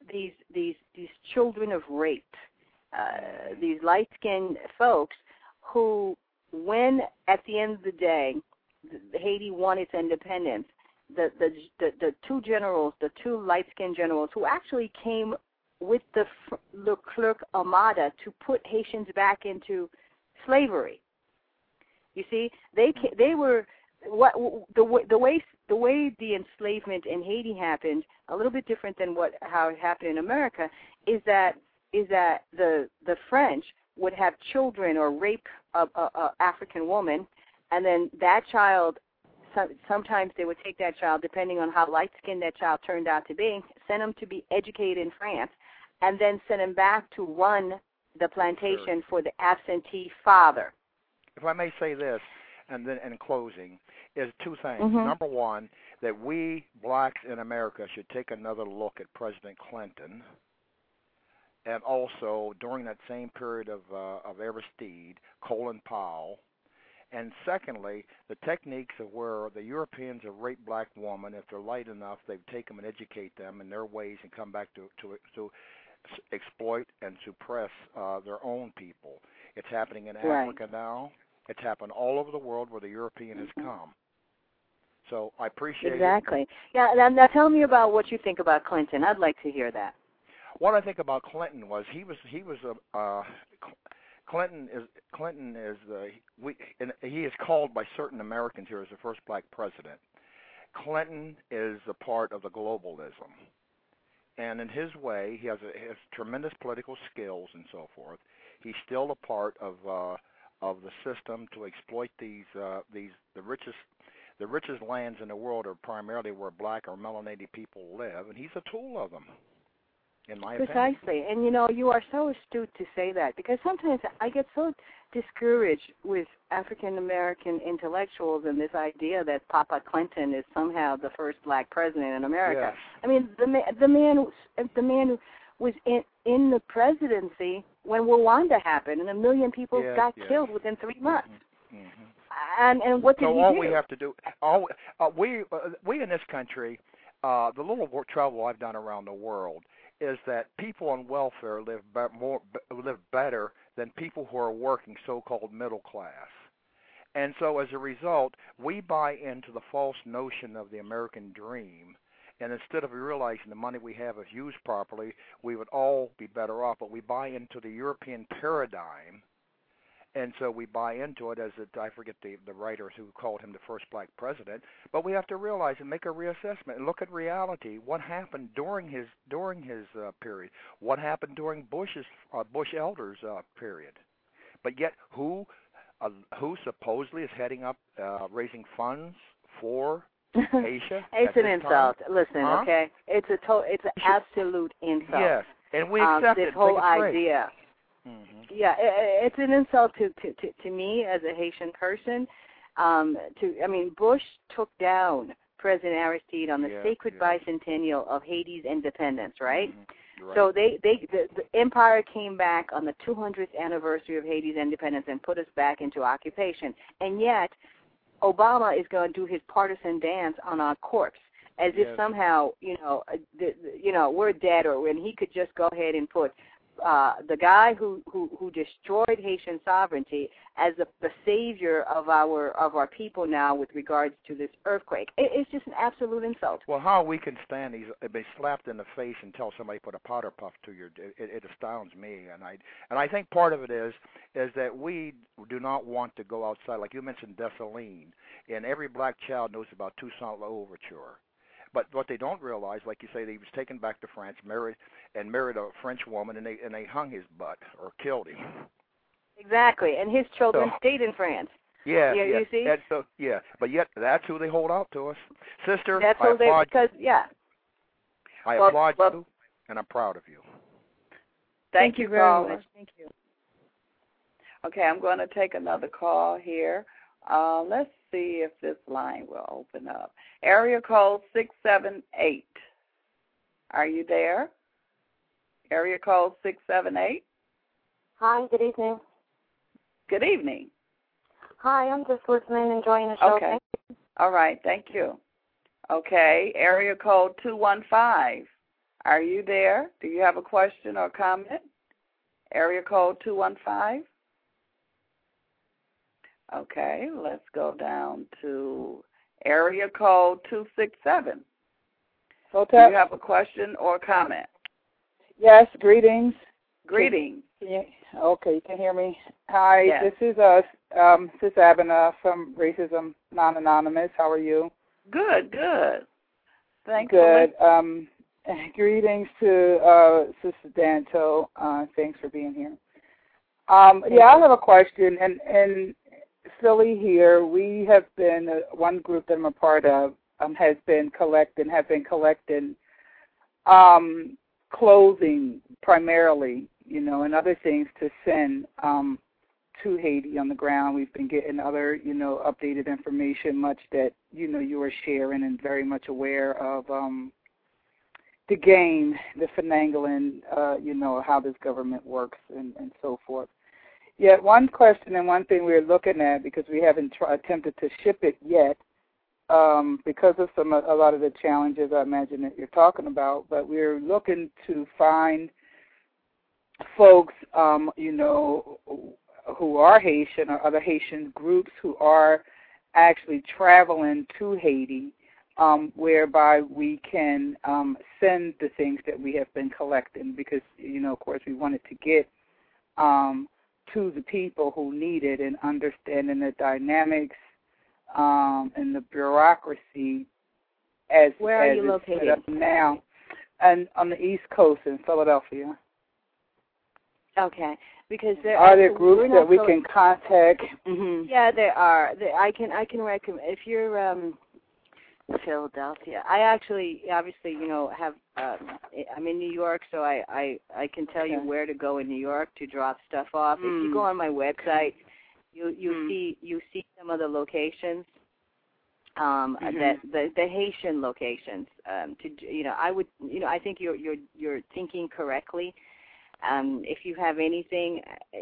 these these these children of rape, uh, these light-skinned folks who, when at the end of the day, Haiti won its independence, the the the, the two generals, the two light-skinned generals who actually came with the Leclerc Armada to put Haitians back into slavery. You see, they they were what the the way the way the enslavement in Haiti happened, a little bit different than what how it happened in America, is that is that the the French would have children or rape a, a, a African woman, and then that child, some, sometimes they would take that child, depending on how light-skinned that child turned out to be, send them to be educated in France, and then send him back to run the plantation Sure. for the absentee father. If I may say this, and then in closing, is two things. Mm-hmm. Number one, that we blacks in America should take another look at President Clinton, and also during that same period of uh, of Aristide, Colin Powell. And secondly, the techniques of where the Europeans have raped black women, if they're light enough, they take them and educate them in their ways and come back to to to exploit and suppress uh, their own people. It's happening in Right. Africa now. It's happened all over the world where the European has come. So I appreciate Exactly. it. Yeah. Now, now tell me about what you think about Clinton. I'd like to hear that. What I think about Clinton was he was he was a uh, Clinton is Clinton is the we and he is called by certain Americans here as the first black president. Clinton is a part of the globalism, and in his way, he has, a, he has tremendous political skills and so forth. He's still a part of uh, of the system to exploit these uh, these the richest the richest lands in the world are primarily where black or melanated people live, and he's a tool of them. In my Precisely. opinion. And, you know, you are so astute to say that, because sometimes I get so discouraged with African-American intellectuals and this idea that Papa Clinton is somehow the first black president in America. Yes. I mean, the, ma- the man the man was in, in the presidency when Rwanda happened, and a million people Yes, got yes. killed within three months. Mm-hmm. Mm-hmm. And and what did so he all do? we have to do, all uh, we uh, we in this country, uh, the little travel I've done around the world is that people on welfare live be- more live better than people who are working, so-called middle class. And so as a result, we buy into the false notion of the American dream. And instead of realizing the money we have is used properly, we would all be better off. But we buy into the European paradigm. And so we buy into it as a, I forget the, the writer who called him the first black president, but we have to realize and make a reassessment and look at reality. What happened during his during his uh, period? What happened during Bush's uh, Bush elders' uh, period? But yet, who uh, who supposedly is heading up uh, raising funds for Asia? It's an insult. Time? Listen, huh? okay, it's a to- it's an absolute insult. Yes, and we um, accept this it. whole Take it idea. Mm-hmm. Yeah, it, it's an insult to, to, to, to me as a Haitian person. Um, to I mean, Bush took down President Aristide on the Yeah, sacred yeah. bicentennial of Haiti's independence, right? Mm-hmm. Right. So they, they the, the empire came back on the two hundredth anniversary of Haiti's independence and put us back into occupation. And yet, Obama is going to do his partisan dance on our corpse, as Yes. if somehow, you know, uh, the, the, you know, we're dead, or when he could just go ahead and put uh, the guy who, who, who destroyed Haitian sovereignty as the, the savior of our of our people now with regards to this earthquake. It, it's just an absolute insult. Well, how we can stand these, be slapped in the face and tell somebody put a powder puff to your, it, it astounds me, and I and I think part of it is is that we do not want to go outside. Like you mentioned, Dessalines, and every black child knows about Toussaint Louverture. But what they don't realize, like you say, that he was taken back to France, married, and married a French woman, and they and they hung his butt or killed him. Exactly, and his children So, stayed in France. Yeah, you, yeah. you see? And so, yeah, but yet that's who they hold out to us, sister. That's I who they applaud. because yeah. I well, applaud well, you, and I'm proud of you. Thank, Thank you you, very caller. much. Thank you. Okay, I'm going to take another call here. Uh, let's see if this line will open up. Area code six seven eight. Are you there? Area code six seven eight. Hi, good evening. Good evening. Hi, I'm just listening, enjoying the show. Okay. Thank All right, thank you. Okay, area code two one five. Are you there? Do you have a question or comment? Area code two one five. Okay, let's go down to area code two six seven. Do you have a question or comment? Yes, greetings. Greetings. Can you, okay, you can hear me. Hi, yes. This is uh, um, Sis Abena from Racism Non-Anonymous. How are you? Good, good. Thanks. Good. Um, greetings to uh, Sister Danto. Uh, thanks for being here. Um, yeah, I have a question. And in Philly here, we have been, uh, one group that I'm a part of um, has been collecting, have been collecting um, clothing primarily, you know, and other things to send um, to Haiti on the ground. We've been getting other, you know, updated information, much that, you know, you are sharing and very much aware of um, the game, the finagling, uh, you know, how this government works and, and so forth. Yet one question and one thing we're looking at, because we haven't try, attempted to ship it yet, um, because of some a lot of the challenges I imagine that you're talking about, but we're looking to find folks, um, you know, who are Haitian or other Haitian groups who are actually traveling to Haiti, um, whereby we can um, send the things that we have been collecting because, you know, of course, we wanted to get um, to the people who need it and understanding the dynamics um, and the bureaucracy as, Where are as you it's located? set up now. And on the East Coast in Philadelphia. Okay, because there are there groups that we so, can contact? Mm-hmm. Yeah, there are. There, I can I can recommend if you're um, Philadelphia. I actually obviously you know have um, I'm in New York, so I I, I can tell okay. you where to go in New York to drop stuff off. Mm. If you go on my website, you you mm. see you see some of the locations. Um, mm-hmm. that the the Haitian locations. Um, to you know, I would you know I think you're you're you're thinking correctly. Um, if you have anything,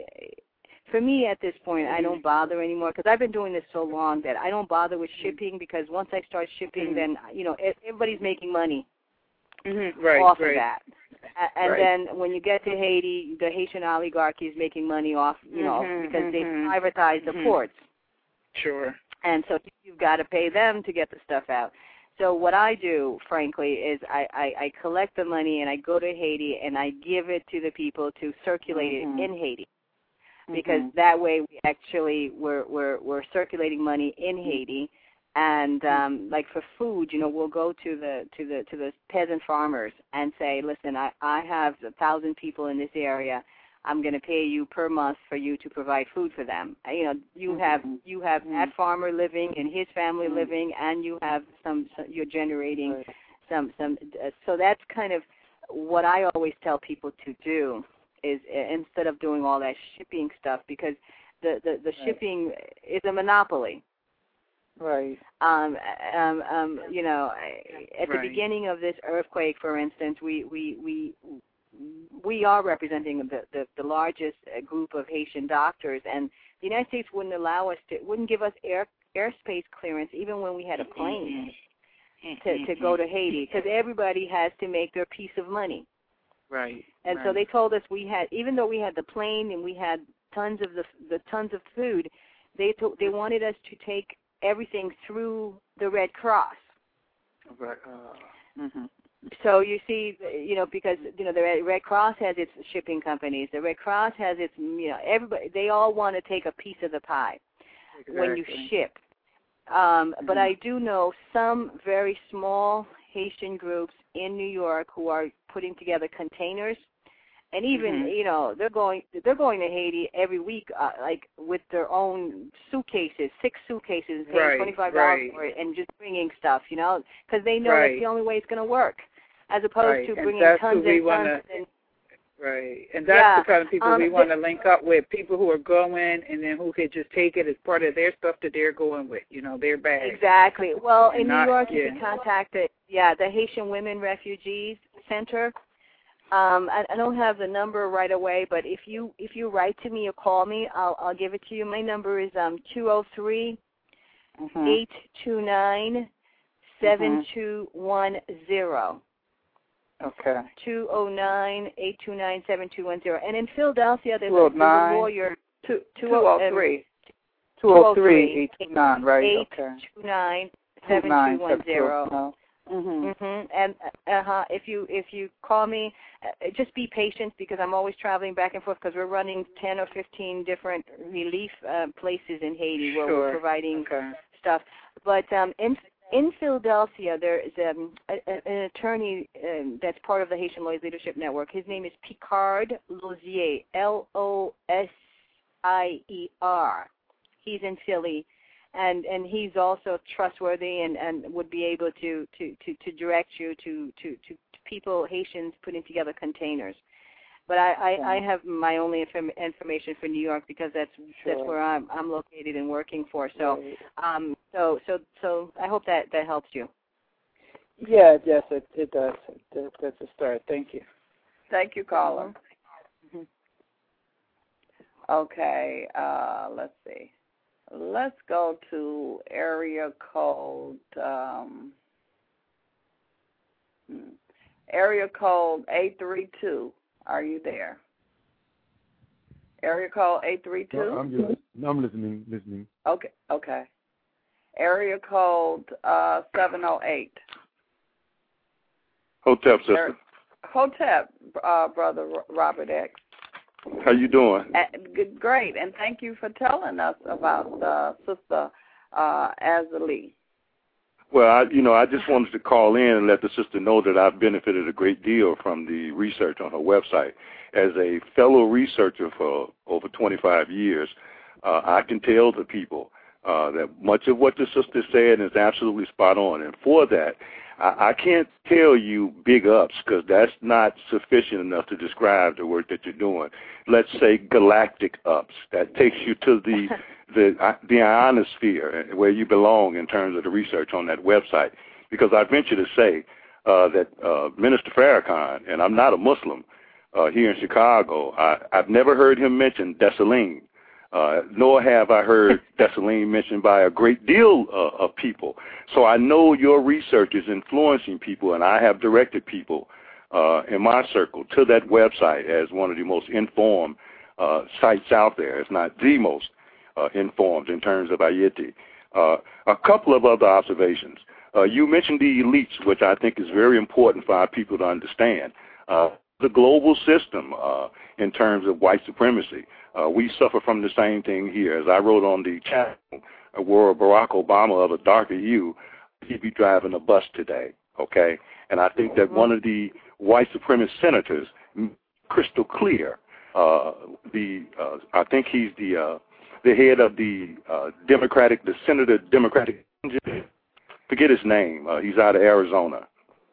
for me at this point, I don't bother anymore because I've been doing this so long that I don't bother with shipping because once I start shipping, mm-hmm. then you know everybody's making money mm-hmm. right, off right. of that. And right. then when you get to Haiti, the Haitian oligarchy is making money off, you know, mm-hmm, because mm-hmm. they privatize the mm-hmm. ports. Sure. And so you've got to pay them to get the stuff out. So what I do, frankly, is I, I, I collect the money and I go to Haiti and I give it to the people to circulate mm-hmm. it in Haiti, because mm-hmm. that way we actually we're we're we're circulating money in Haiti, and um, like for food, you know, we'll go to the to the to the peasant farmers and say, listen, I I have a thousand people in this area. I'm going to pay you per month for you to provide food for them. You know, you mm-hmm. have you have mm-hmm. that farmer living and his family mm-hmm. living, and you have some, some you're generating right. some some. Uh, so that's kind of what I always tell people to do is uh, instead of doing all that shipping stuff, because the the, the right. shipping is a monopoly. Right. Um, um, um, you know, at right. the beginning of this earthquake, for instance, we we we. we are representing the, the, the largest group of Haitian doctors, and the United States wouldn't allow us to, wouldn't give us air airspace clearance even when we had a plane to, to go to Haiti, because everybody has to make their piece of money. Right. And right. so they told us we had, even though we had the plane and we had tons of the the tons of food, they to, they wanted us to take everything through the Red Cross. Right. Uh, mm-hmm. So you see, you know, because, you know, the Red Cross has its shipping companies. The Red Cross has its, you know, everybody, they all want to take a piece of the pie exactly. when you ship. Um, mm-hmm. But I do know some very small Haitian groups in New York who are putting together containers. And even, mm-hmm. you know, they're going they're going to Haiti every week, uh, like with their own suitcases, six suitcases, paying right, twenty-five dollars right. for it, and just bringing stuff, you know, because they know right. that's the only way it's going to work, as opposed right. to and bringing that's tons who we and wanna, tons. And, right, and that's yeah. the kind of people um, we want to link up with, people who are going and then who could just take it as part of their stuff that they're going with, you know, their bag. Exactly. Well, and in not, New York, yeah. you can contact the, yeah, the Haitian Women Refugees Center. Um, I, I don't have the number right away, but if you if you write to me or call me, I'll I'll give it to you. My number is um two oh three, eight two nine, seven two one zero. Okay. two oh nine, eight two nine, seven two one zero. And in Philadelphia, there's, two oh a, there's nine, a lawyer. Two, two oh three. two oh three, eight two nine, right? eight two nine, seven two one zero. Mhm. Mhm. And uh huh. If you if you call me, uh, just be patient because I'm always traveling back and forth because we're running ten or fifteen different relief uh, places in Haiti where Sure. we're providing Okay. stuff. But um, in in Philadelphia, there is um, a, a, an attorney um, that's part of the Haitian Lawyers Leadership Network. His name is Picard Lozier, L O S I E R. He's in Philly. And and he's also trustworthy and, and would be able to, to, to, to direct you to, to, to, to people, Haitians, putting together containers. But I, I, Yeah. I have my only inform- information for New York because that's Sure. that's where I'm I'm located and working for. So Right. um so so so I hope that, that helps you. Yeah, yes, it, it does. It, that's a start. Thank you. Thank you, caller. Mm-hmm. Okay, uh, let's see. Let's go to area code um, hmm, area code eight three two. Are you there? Area code eight three two? No, I'm just, no, I'm listening, listening. Okay, okay. Area code uh, seven oh eight. Hotep, sister. Er, Hotep, uh, Brother Robert X. How you doing? Uh, good, great, and thank you for telling us about uh, Sister uh, Azalee. Well, I, you know, I just wanted to call in and let the sister know that I've benefited a great deal from the research on her website. As a fellow researcher for over twenty-five years, uh, I can tell the people uh, that much of what the sister said is absolutely spot on. And for that, I, I can't tell you big ups because that's not sufficient enough to describe the work that you're doing. Let's say galactic ups. That takes you to the the uh, the ionosphere where you belong in terms of the research on that website. Because I venture to say uh, that uh, Minister Farrakhan, and I'm not a Muslim, uh, here in Chicago, I, I've never heard him mention Dessalines. Uh, nor have I heard Dessalines mentioned by a great deal uh, of people. So I know your research is influencing people, and I have directed people uh, in my circle to that website as one of the most informed uh, sites out there. It's not the most uh, informed in terms of Ayeti. Uh, a couple of other observations. Uh, you mentioned the elites, which I think is very important for our people to understand. Uh, the global system uh, in terms of white supremacy. Uh, we suffer from the same thing here. As I wrote on the channel, uh, were Barack Obama of a darker hue, he'd be driving a bus today, okay? And I think that one of the white supremacist senators, crystal clear, uh, the uh, I think he's the uh, the head of the uh, Democratic, the Senator Democratic, forget his name. Uh, he's out of Arizona.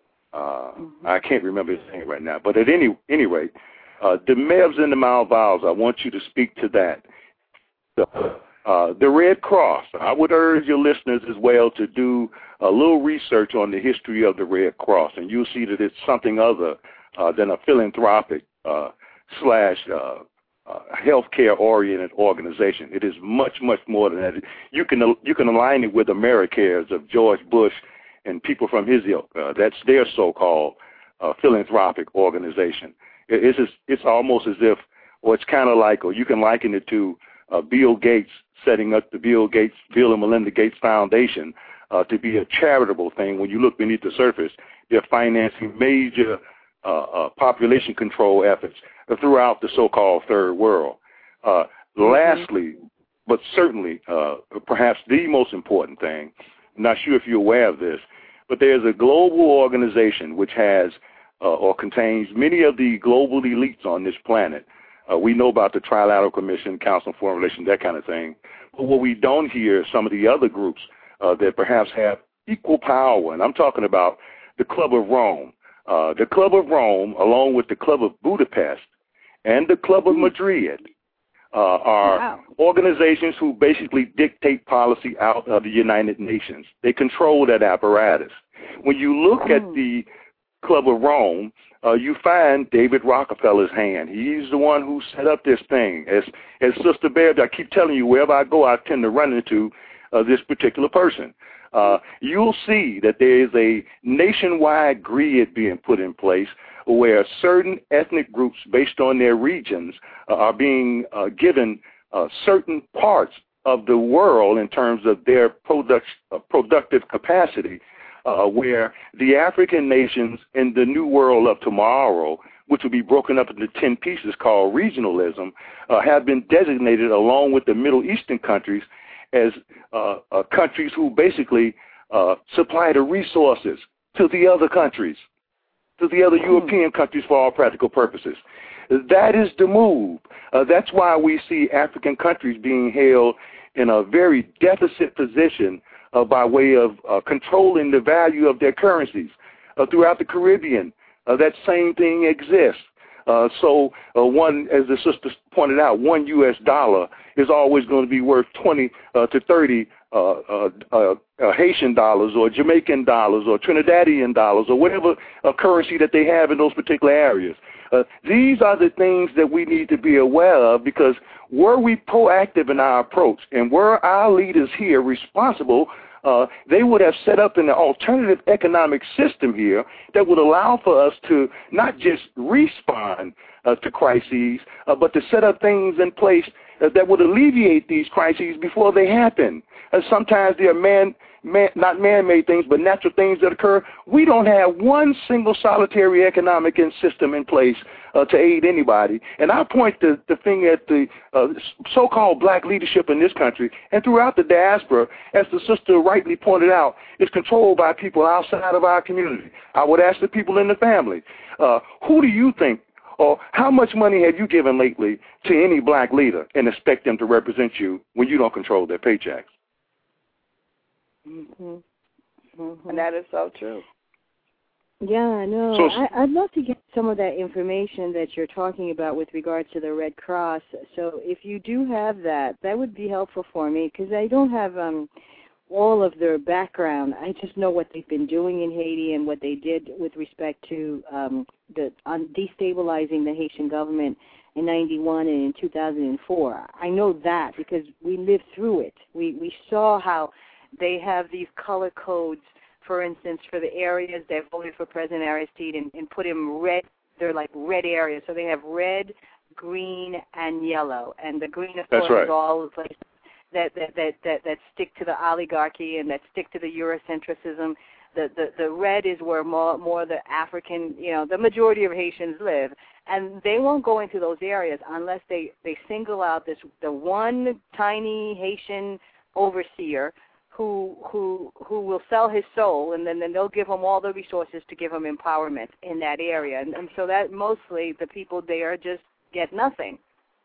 Uh, I can't remember his name right now. But at any any rate, uh, the Mevs and the Malvals, I want you to speak to that. The, uh, the Red Cross, I would urge your listeners as well to do a little research on the history of the Red Cross, and you'll see that it's something other uh, than a philanthropic uh, slash uh, uh, healthcare-oriented organization. It is much, much more than that. You can you can align it with AmeriCares of George Bush and people from his ilk. Uh, that's their so-called uh, philanthropic organization. It, it's just, it's almost as if, or it's kind of like, or you can liken it to uh, Bill Gates setting up the Bill Gates, Bill and Melinda Gates Foundation uh, to be a charitable thing. When you look beneath the surface, they're financing major uh, uh, population control efforts throughout the so-called third world. Uh, mm-hmm. Lastly, but certainly, uh, perhaps the most important thing, I'm not sure if you're aware of this, but there's a global organization which has uh, or contains many of the global elites on this planet. Uh, we know about the Trilateral Commission, Council on Foreign Relations, that kind of thing. But what we don't hear is some of the other groups uh, that perhaps have equal power, and I'm talking about the Club of Rome. Uh, the Club of Rome, along with the Club of Budapest and the Club of Madrid, Uh, are wow. organizations who basically dictate policy out of the United Nations. They control that apparatus. When you look mm. at the Club of Rome, uh, you find David Rockefeller's hand. He's the one who set up this thing. As as Sister Baird, I keep telling you, wherever I go, I tend to run into uh, this particular person. uh, you'll see that there is a nationwide grid being put in place where certain ethnic groups based on their regions uh, are being uh, given uh, certain parts of the world in terms of their product, uh, productive capacity, uh, where the African nations in the new world of tomorrow, which will be broken up into ten pieces called regionalism, uh, have been designated along with the Middle Eastern countries as uh, uh, countries who basically uh, supply the resources to the other countries, to the other European countries for all practical purposes. That is the move. Uh, that's why we see African countries being held in a very deficit position uh, by way of uh, controlling the value of their currencies. Uh, throughout the Caribbean, uh, that same thing exists. Uh, so uh, one, as the sister pointed out, one U S dollar is always going to be worth twenty uh, to thirty uh, uh, uh, uh, Haitian dollars or Jamaican dollars or Trinidadian dollars or whatever uh, currency that they have in those particular areas. Uh, these are the things that we need to be aware of, because were we proactive in our approach and were our leaders here responsible, Uh, they would have set up an alternative economic system here that would allow for us to not just respond uh, to crises, uh, but to set up things in place uh, that would alleviate these crises before they happen. Uh, sometimes they are man, man, not man-made things, but natural things that occur. We don't have one single solitary economic system in place uh, to aid anybody. And I point the, the finger at the uh, so-called black leadership in this country and throughout the diaspora, as the sister rightly pointed out, is controlled by people outside of our community. I would ask the people in the family, uh, who do you think, or how much money have you given lately to any black leader and expect them to represent you when you don't control their paychecks? Mm-hmm. Mm-hmm. And that is so true. Yeah, no, So, I, I'd love to get some of that information that you're talking about with regard to the Red Cross. So if you do have that, that would be helpful for me, because I don't have um, all of their background. I just know what they've been doing in Haiti and what they did with respect to um, the on destabilizing the Haitian government in ninety-one and in two thousand four. I know that because we lived through it. We we saw how they have these color codes, for instance, for the areas that voted for President Aristide and, and put him red. They're like red areas. So they have red, green, and yellow. And the green, of That's course, right. is all the places that, that, that, that, that stick to the oligarchy and that stick to the Eurocentrism. The, the, the red is where more, more the African, you know, the majority of Haitians live. And they won't go into those areas unless they, they single out this the one tiny Haitian overseer who who who will sell his soul, and then, then they'll give him all the resources to give him empowerment in that area. And, and so that mostly the people there just get nothing.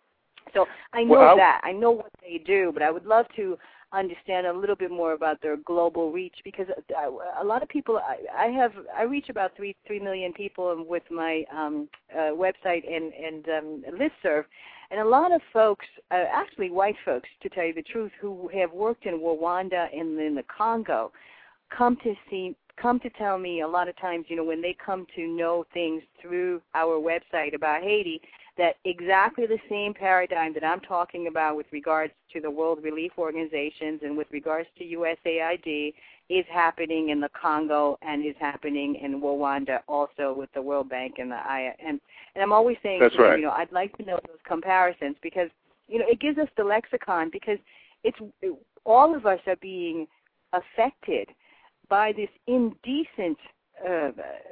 So I know well, that. I know what they do, but I would love to understand a little bit more about their global reach, because a lot of people, I, I have, I reach about three three million people with my um, uh, website and, and um, listserv. And a lot of folks, uh, actually white folks, to tell you the truth, who have worked in Rwanda and in the Congo, come to see, come to tell me a lot of times, you know, when they come to know things through our website about Haiti, that exactly the same paradigm that I'm talking about with regards to the World Relief Organizations and with regards to U S A I D is happening in the Congo and is happening in Rwanda also with the World Bank and the I M F. And I'm always saying, That's right. you know, I'd like to know those comparisons because, you know, it gives us the lexicon, because it's all of us are being affected by this indecent uh, uh,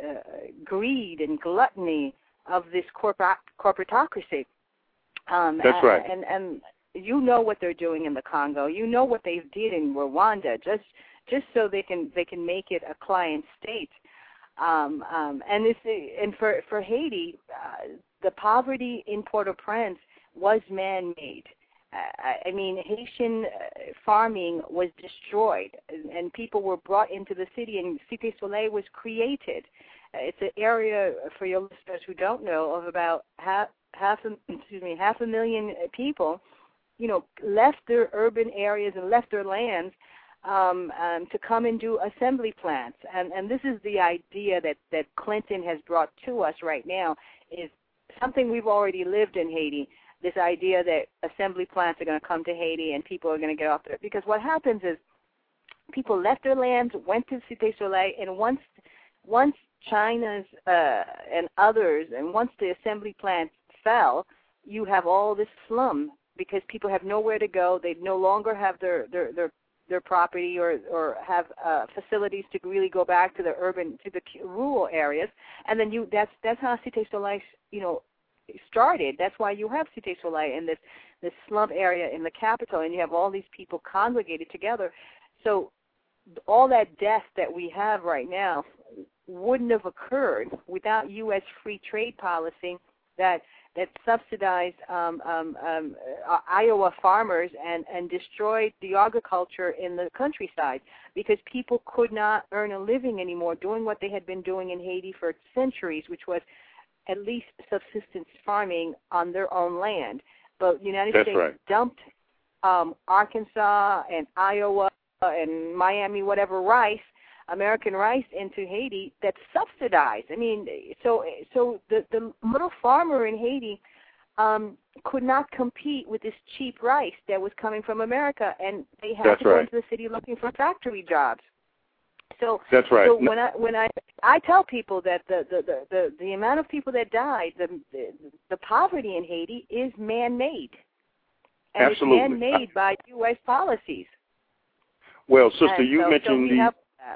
greed and gluttony of this corporate corporatocracy. Um, That's right. And, and you know what they're doing in the Congo. You know what they did in Rwanda, just just so they can they can make it a client state. Um, um, and this and for for Haiti, uh, the poverty in Port-au-Prince was man-made. Uh, I mean, Haitian uh, farming was destroyed, and, and people were brought into the city, and Cité Soleil was created. Uh, it's an area, for your listeners who don't know, of about half half a, excuse me half a million people, you know, left their urban areas and left their lands um, um, to come and do assembly plants. And and this is the idea that that Clinton has brought to us right now, is something we've already lived in Haiti. This idea that assembly plants are going to come to Haiti and people are going to get off there. Because what happens is people left their lands, went to Cité Soleil, and once once China's uh, and others, and once the assembly plant fell, you have all this slum because people have nowhere to go. They no longer have their their their, their property or or have uh, facilities to really go back to the urban to the rural areas, and then you that's that's how Cité Soleil, you know, started. That's why you have Cité Soleil in this this slum area in the capital, and you have all these people congregated together. So all that death that we have right now wouldn't have occurred without U S free trade policy that that subsidized um, um, um, uh, Iowa farmers and, and destroyed the agriculture in the countryside because people could not earn a living anymore doing what they had been doing in Haiti for centuries, which was at least subsistence farming on their own land. But the United That's States right. dumped um, Arkansas and Iowa and Miami, whatever, rice, American rice into Haiti that's subsidized. I mean, so so the, the little farmer in Haiti um, could not compete with this cheap rice that was coming from America, and they had that's to go right. into the city looking for factory jobs. So that's right. So when I when I I tell people that the the, the, the, the amount of people that died, the, the the poverty in Haiti is man-made, and Absolutely. it's man-made by U S policies. Well, sister, And you so, mentioned so the. Have,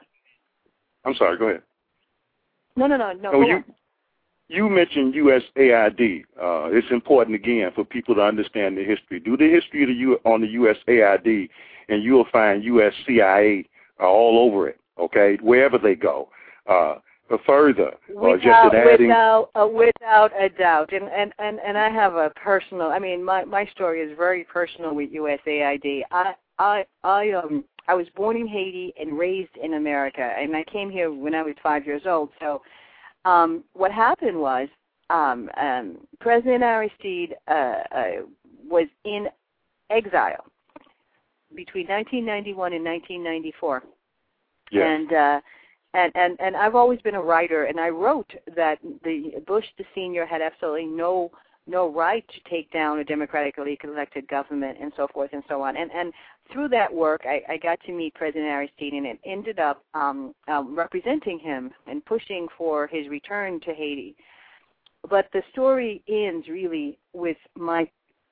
I'm sorry. Go ahead. No, no, no, no. No, go you on. you mentioned U S A I D. Uh, it's important again for people to understand the history. Do the history of the U, on the U S A I D, and you'll find U S C I A uh, all over it. Okay, wherever they go. Uh, further, without, uh, just in adding. Without, uh, without a doubt, and, and and and I have a personal. I mean, my my story is very personal with U S A I D. I I I um. I was born in Haiti and raised in America, and I came here when I was five years old. So um, what happened was um, um, President Aristide uh, uh, was in exile between nineteen ninety-one and nineteen ninety-four. Yes. And, uh, and, and, and I've always been a writer, and I wrote that the Bush the senior had absolutely no no right to take down a democratically elected government and so forth and so on. And and through that work, I, I got to meet President Aristide, and it ended up um, um, representing him and pushing for his return to Haiti. But the story ends really with my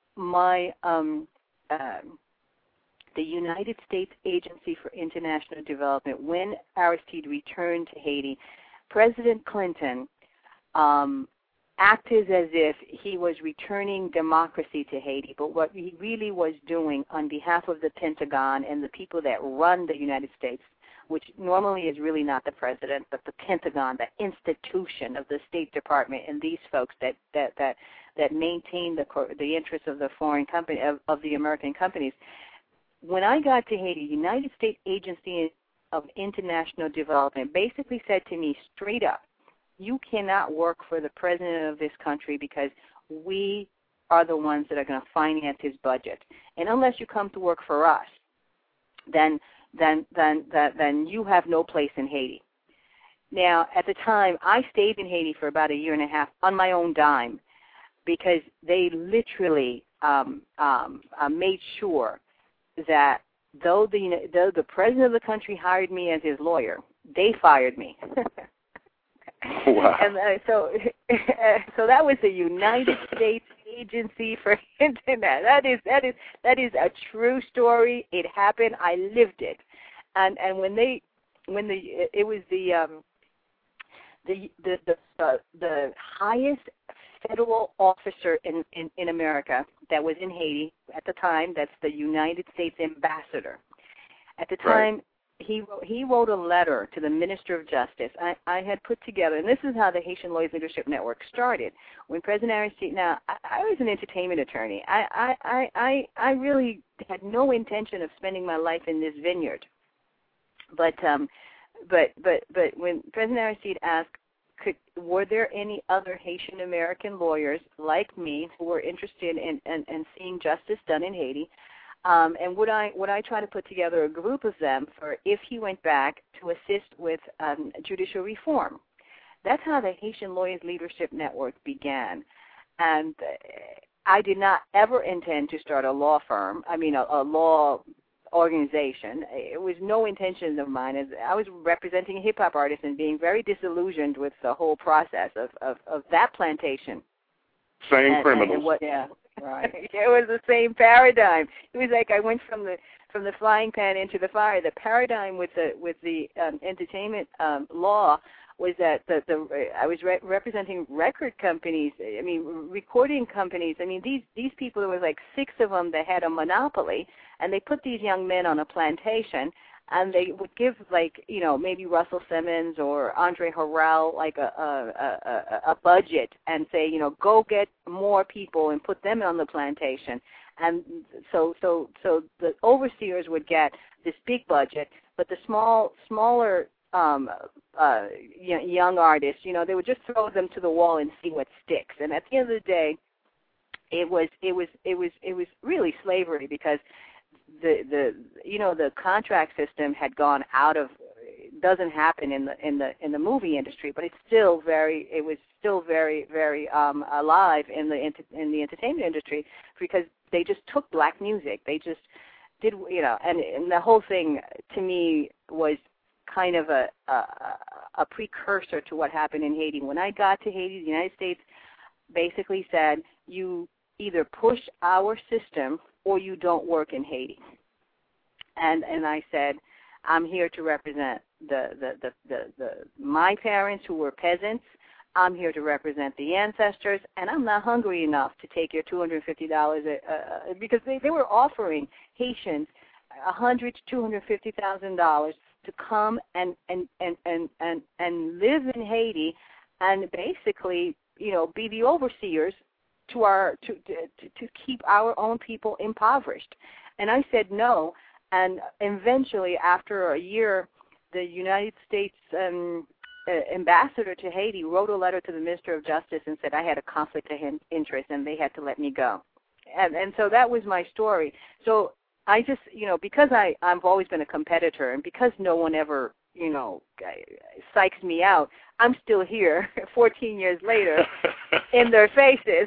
my um, uh, the United States Agency for International Development. When Aristide returned to Haiti, President Clinton um, acted as if he was returning democracy to Haiti, but what he really was doing on behalf of the Pentagon and the people that run the United States, which normally is really not the president, but the Pentagon, the institution of the State Department, and these folks that that that, that maintain the the interests of the foreign company of, of the American companies. When I got to Haiti, United States Agency of International Development basically said to me straight up, you cannot work for the president of this country because we are the ones that are going to finance his budget. And unless you come to work for us, then then then then, then you have no place in Haiti. Now, at the time, I stayed in Haiti for about a year and a half on my own dime because they literally um, um, uh, made sure that though the though the president of the country hired me as his lawyer, they fired me. Wow. And uh, so, so that was the United States Agency for Internet. That is that is that is a true story. It happened. I lived it. And and when they when the it was the um, the the the uh, the highest federal officer in, in in America that was in Haiti at the time. That's the United States ambassador. At the time. Right. He wrote, he wrote a letter to the Minister of Justice. I, I had put together, and this is how the Haitian Lawyers Leadership Network started. When President Aristide, now, I, I was an entertainment attorney. I, I, I, I really had no intention of spending my life in this vineyard. But um, but but but when President Aristide asked, could, were there any other Haitian American lawyers like me who were interested in, in, in seeing justice done in Haiti? Um, and would I would I try to put together a group of them for if he went back to assist with um, judicial reform? That's how the Haitian Lawyers Leadership Network began. And I did not ever intend to start a law firm, I mean a, a law organization. It was no intention of mine. As I was representing a hip-hop artist and being very disillusioned with the whole process of, of, of that plantation. Same and, criminals. And what, yeah, right. It was the same paradigm. It was like I went from the from the frying pan into the fire. The paradigm with the with the um, entertainment um, law was that the, the I was re- representing record companies. I mean, recording companies. I mean, these these people, there was like six of them that had a monopoly, and they put these young men on a plantation, and they would give, like, you know, maybe Russell Simmons or Andre Harrell like a a, a a budget and say, you know, go get more people and put them on the plantation. And so so so the overseers would get this big budget, but the small smaller um, uh, young artists, you know, they would just throw them to the wall and see what sticks. And at the end of the day, it was it was it was it was really slavery, because the the you know the contract system had gone out of. It doesn't happen in the in the in the movie industry, but it's still very it was still very very um, alive in the in the entertainment industry, because they just took black music. They just did, you know, and, and the whole thing to me was kind of a, a a precursor to what happened in Haiti. When I got to Haiti, the United States basically said, you either push our system or you don't work in Haiti. And and I said, I'm here to represent the the, the, the, the my parents who were peasants. I'm here to represent the ancestors, and I'm not hungry enough to take your two hundred fifty dollars, uh, because they, they were offering Haitians one hundred thousand to two hundred fifty thousand dollars to come and, and, and, and, and, and live in Haiti and basically, you know, be the overseers to our to, to, to keep our own people impoverished. And I said no, and eventually, after a year, the United States um, Uh, ambassador to Haiti wrote a letter to the Minister of Justice and said I had a conflict of interest and they had to let me go. And, and so that was my story. So I just, you know, because I, I've always been a competitor, and because no one ever, you know, psychs me out, I'm still here fourteen years later in their faces.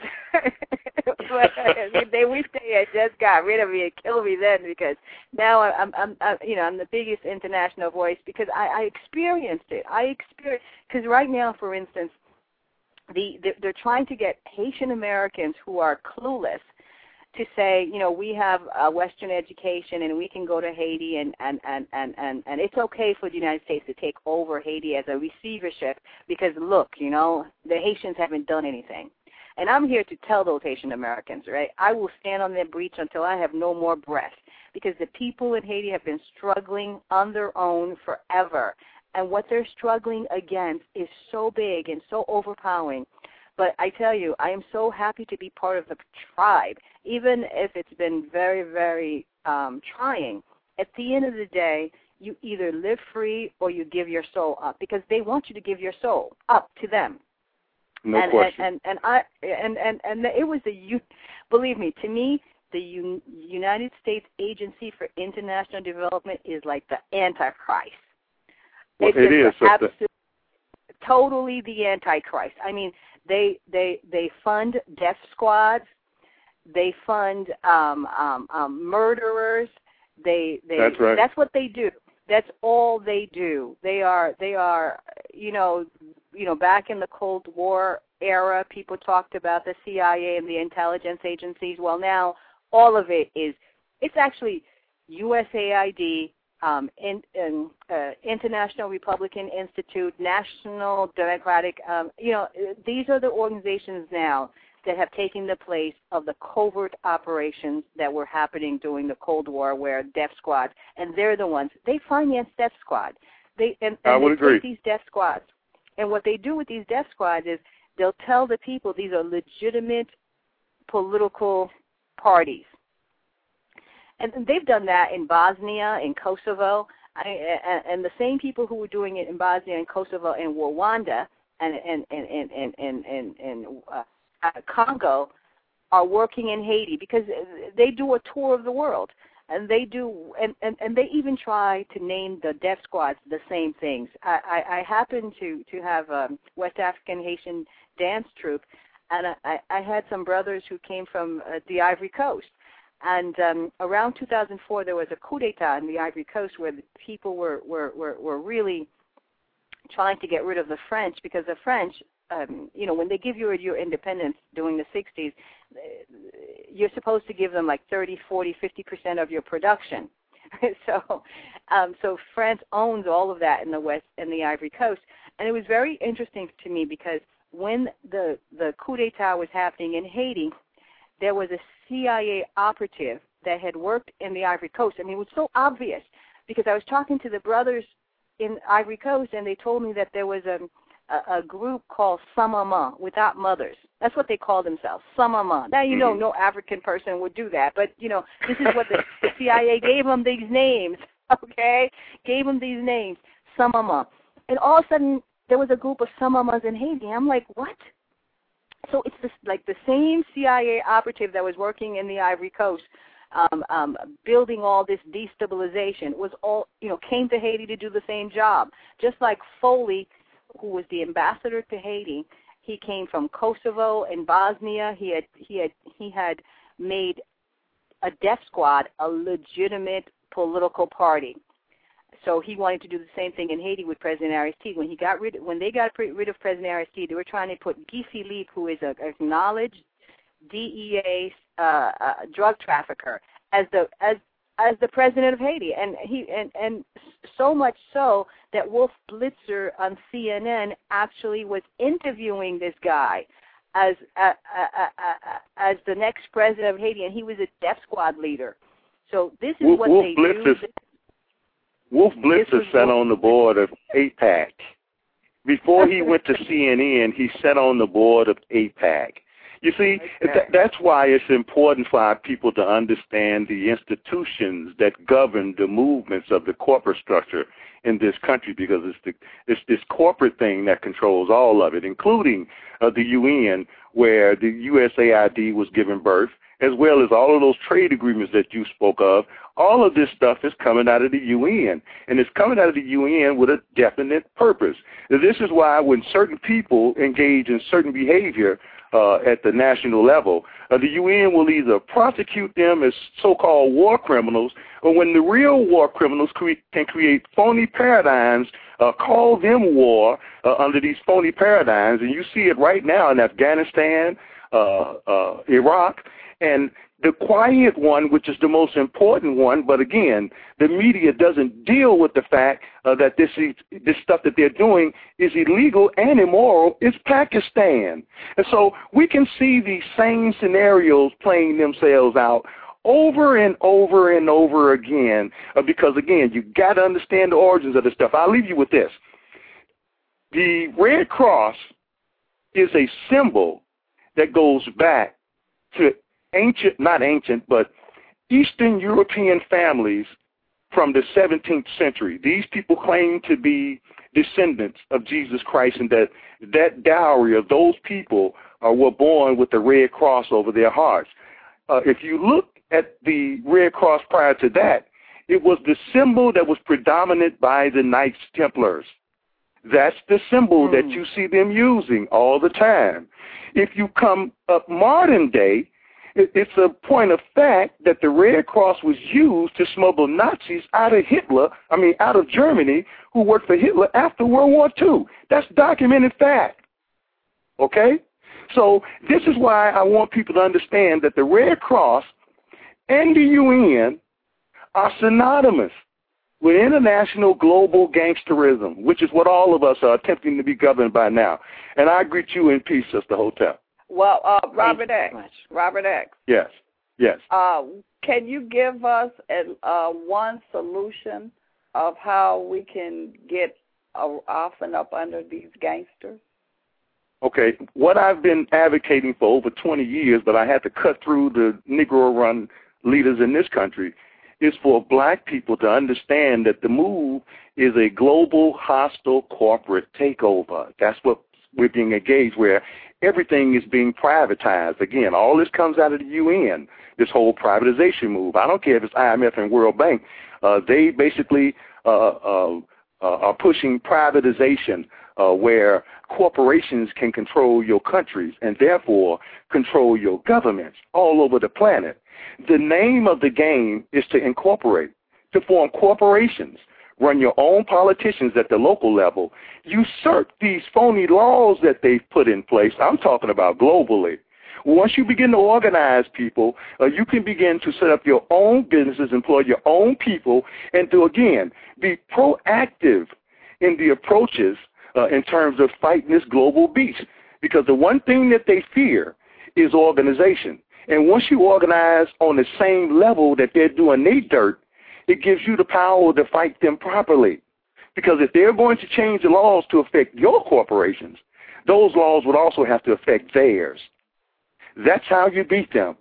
But they wish they had just got rid of me and killed me then, because now I'm, I'm, I'm you know, I'm the biggest international voice, because I, I experienced it. I experienced, because right now, for instance, the, the they're trying to get Haitian Americans who are clueless to say, you know, we have a Western education and we can go to Haiti and, and, and, and, and, and it's okay for the United States to take over Haiti as a receivership because, look, you know, the Haitians haven't done anything. And I'm here to tell those Haitian Americans, right, I will stand on their breach until I have no more breath, because the people in Haiti have been struggling on their own forever. And what they're struggling against is so big and so overpowering. But I tell you, I am so happy to be part of the tribe, even if it's been very, very um, trying. At the end of the day, you either live free or you give your soul up, because they want you to give your soul up to them. No and, question. And, and, and, I, and, and, and it was a, believe me, to me, the U- United States Agency for International Development is like the Antichrist. Well, it's it is. Absolutely, totally the Antichrist. I mean, They they they fund death squads, they fund um, um, um, murderers. They they that's right. That's what they do. That's all they do. They are they are you know you know back in the Cold War era, people talked about the C I A and the intelligence agencies. Well, now all of it is. It's actually U S A I D. Um, in, in, uh, International Republican Institute, National Democratic, um, you know, these are the organizations now that have taken the place of the covert operations that were happening during the Cold War, where death squads, and they're the ones, they finance death squad. They, and, and I would they agree. take these death squads. And what they do with these death squads is they'll tell the people these are legitimate political parties. And they've done that in Bosnia, in Kosovo, I, and, and the same people who were doing it in Bosnia and Kosovo and Rwanda and and and and and and, and, and uh, Congo are working in Haiti, because they do a tour of the world, and they do, and, and, and they even try to name the death squads the same things. I, I, I happen to to have a West African Haitian dance troupe, and I, I had some brothers who came from uh, the Ivory Coast. And um, around two thousand four, there was a coup d'etat in the Ivory Coast where the people were, were, were, were really trying to get rid of the French, because the French, um, you know, when they give you your independence during the sixties, you're supposed to give them like thirty, forty, fifty percent of your production. so um, so France owns all of that in the West, in the Ivory Coast. And it was very interesting to me because when the, the coup d'etat was happening in Haiti, there was a C I A operative that had worked in the Ivory Coast. I mean, it was so obvious because I was talking to the brothers in Ivory Coast, and they told me that there was a, a, a group called Samama, without mothers. That's what they call themselves, Samama. Now, you know, no African person would do that, but, you know, this is what the, the C I A gave them these names, okay? Gave them these names, Samama. And all of a sudden, there was a group of Samamas in Haiti. I'm like, what? So it's this, like the same C I A operative that was working in the Ivory Coast, um, um, building all this destabilization, was all, you know, came to Haiti to do the same job. Just like Foley, who was the ambassador to Haiti, he came from Kosovo and Bosnia. He had he had he had made a death squad a legitimate political party. So he wanted to do the same thing in Haiti with President Aristide. When he got rid, when they got rid of President Aristide, they were trying to put Guy Philippe, who is an acknowledged D E A uh, uh, drug trafficker, as the as as the president of Haiti, and he and and so much so that Wolf Blitzer on C N N actually was interviewing this guy as uh, uh, uh, uh, as the next president of Haiti, and he was a death squad leader. So this is Wolf, what Wolf they Blitzer, do. Wolf Blitzer sat on the board of AIPAC. Before he went to C N N, he sat on the board of AIPAC. You see, okay. th- that's why it's important for our people to understand the institutions that govern the movements of the corporate structure in this country, because it's the it's this corporate thing that controls all of it, including uh, the U N, where the U S A I D was given birth, as well as all of those trade agreements that you spoke of. All of this stuff is coming out of the U N, and it's coming out of the U N with a definite purpose. This is why when certain people engage in certain behavior uh, at the national level, uh, the U N will either prosecute them as so-called war criminals, or when the real war criminals cre- can create phony paradigms, uh, call them war uh, under these phony paradigms. And you see it right now in Afghanistan, uh, uh, Iraq, and the quiet one, which is the most important one, but again, the media doesn't deal with the fact uh, that this is, this stuff that they're doing is illegal and immoral, is Pakistan. And so we can see these same scenarios playing themselves out over and over and over again, uh, because, again, you got to understand the origins of this stuff. I'll leave you with this. The Red Cross is a symbol that goes back to ancient, not ancient, but Eastern European families from the seventeenth century. These people claim to be descendants of Jesus Christ, and that that dowry of those people uh, were born with the Red Cross over their hearts. Uh, if you look at the Red Cross prior to that, it was the symbol that was predominant by the Knights Templars. That's the symbol mm. that you see them using all the time. If you come up modern day, it's a point of fact that the Red Cross was used to smuggle Nazis out of Hitler, I mean, out of Germany, who worked for Hitler after World War Two. That's documented fact. Okay? So this is why I want people to understand that the Red Cross and the U N are synonymous with international global gangsterism, which is what all of us are attempting to be governed by now. And I greet you in peace, Sister Hotel. Well, uh, Robert X. Robert X. Yes, yes. Uh, can you give us a, uh, one solution of how we can get uh, off and up under these gangsters? Okay, what I've been advocating for over twenty years, but I had to cut through the Negro-run leaders in this country, is for black people to understand that the move is a global hostile corporate takeover. That's what we're being engaged where everything is being privatized. Again, all this comes out of the U N, this whole privatization move. I don't care if it's I M F and World Bank. Uh, they basically uh, uh, uh, are pushing privatization uh, where corporations can control your countries and therefore control your governments all over the planet. The name of the game is to incorporate, to form corporations, run your own politicians at the local level, usurp these phony laws that they've put in place. I'm talking about globally. Once you begin to organize people, uh, you can begin to set up your own businesses, employ your own people, and to, again, be proactive in the approaches uh, in terms of fighting this global beast. Because the one thing that they fear is organization. And once you organize on the same level that they're doing their dirt, it gives you the power to fight them properly. Because if they're going to change the laws to affect your corporations, those laws would also have to affect theirs. That's how you beat them.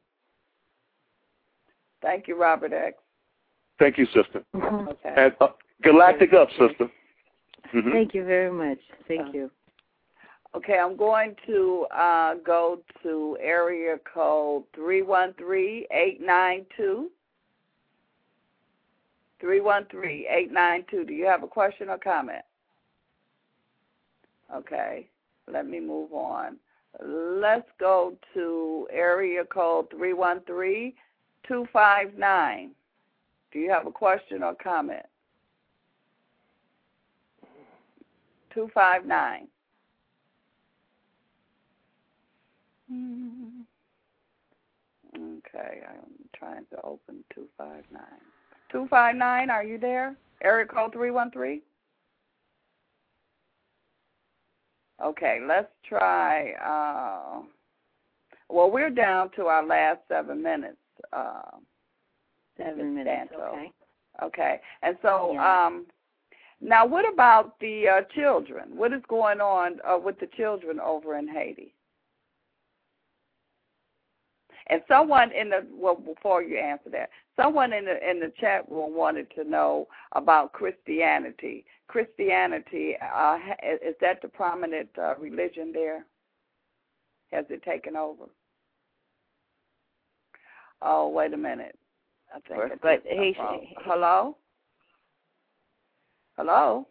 Thank you, Robert X. Thank you, sister. Mm-hmm. Okay. And, uh, galactic up, sister. Mm-hmm. Thank you very much. Thank uh, you. Okay, I'm going to uh, go to area code three one three, eight nine two. three one three, eight nine two. Do you have a question or comment? Okay, let me move on. Let's go to area code three one three, two five nine. Do you have a question or comment? two five nine. Okay, I'm trying to open two five nine. two five nine, are you there? Area code three one three? Okay, let's try. Uh, well, we're down to our last seven minutes. Uh, seven minutes, Danto. okay. Okay, and so yeah. um, now what about the uh, children? What is going on uh, with the children over in Haiti? And someone in the, well, before you answer that, someone in the in the chat room wanted to know about Christianity. Christianity, uh, is that the prominent uh, religion there? Has it taken over? Oh, wait a minute. I think. Or, but hey, hello, hello.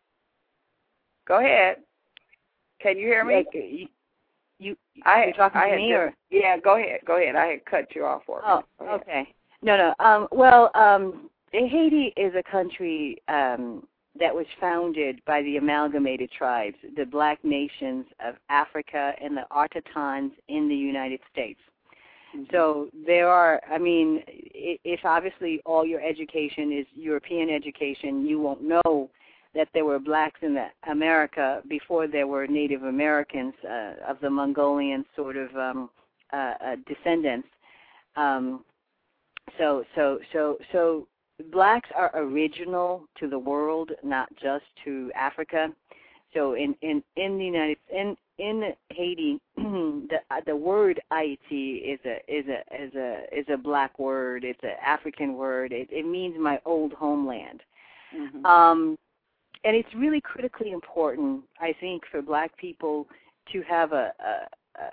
Go ahead. Can you hear me? You, you I, you're talking I to me, just, or yeah? Go ahead. Go ahead. I had cut you off for a oh, minute. okay. No, no. Um, well, um, Haiti is a country um, that was founded by the amalgamated tribes, the black nations of Africa and the Autochtons in the United States. Mm-hmm. So there are, I mean, if obviously all your education is European education, you won't know that there were blacks in the America before there were Native Americans uh, of the Mongolian sort of um, uh, uh, descendants. Um, so, so, so, so blacks are original to the world, not just to Africa. So in, in, in the United in in Haiti, the the word Haiti is a is a is a is a black word. It's an African word. It, it means my old homeland. Mm-hmm. Um, and it's really critically important, I think, for black people to have a, a, a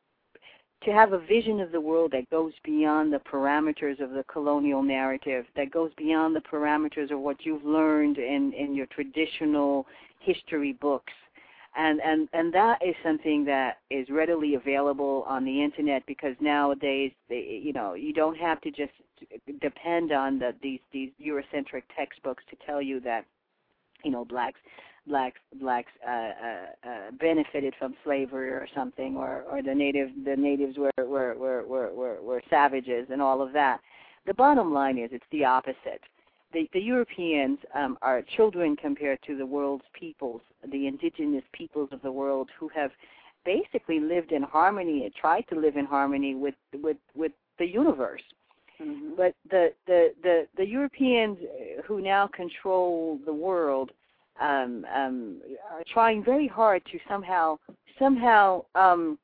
to have a vision of the world that goes beyond the parameters of the colonial narrative, that goes beyond the parameters of what you've learned in, in your traditional history books. And, and and that is something that is readily available on the Internet, because nowadays, they, you know, you don't have to just depend on the, these, these Eurocentric textbooks to tell you that, you know, blacks blacks blacks uh, uh, uh, benefited from slavery or something, or, or the native the natives were were, were, were, were were savages and all of that. The bottom line is it's the opposite. The, the Europeans um, are children compared to the world's peoples, the indigenous peoples of the world, who have basically lived in harmony and tried to live in harmony with with, with the universe. Mm-hmm. But the, the, the, the Europeans who now control the world um, um, are trying very hard to somehow somehow um,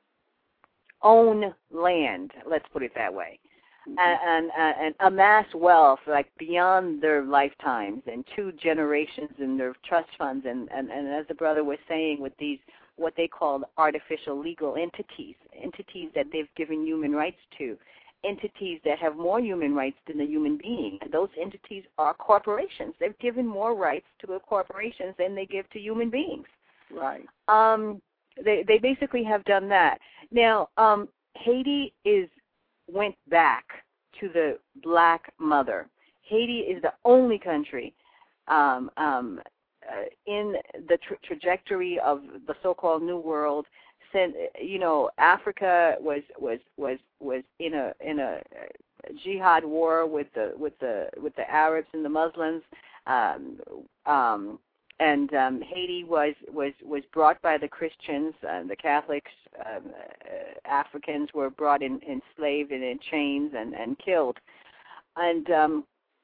own land. Let's put it that way. Mm-hmm. and, and, and amass wealth like beyond their lifetimes and two generations in their trust funds, and, and, and as the brother was saying, with these what they call artificial legal entities, entities that they've given human rights to, entities that have more human rights than the human being. And those entities are corporations. They've given more rights to the corporations than they give to human beings. Right. Um, they they basically have done that. Now, um, Haiti is went back to the black mother. Haiti is the only country um, um, uh, in the tra- trajectory of the so-called New World. Since, you know, Africa was was was was in a in a jihad war with the with the with the Arabs and the Muslims. Um, um, And um, Haiti was, was, was brought by the Christians, uh, the Catholics. Um, uh, Africans were brought in, enslaved and in chains and, and killed. And um,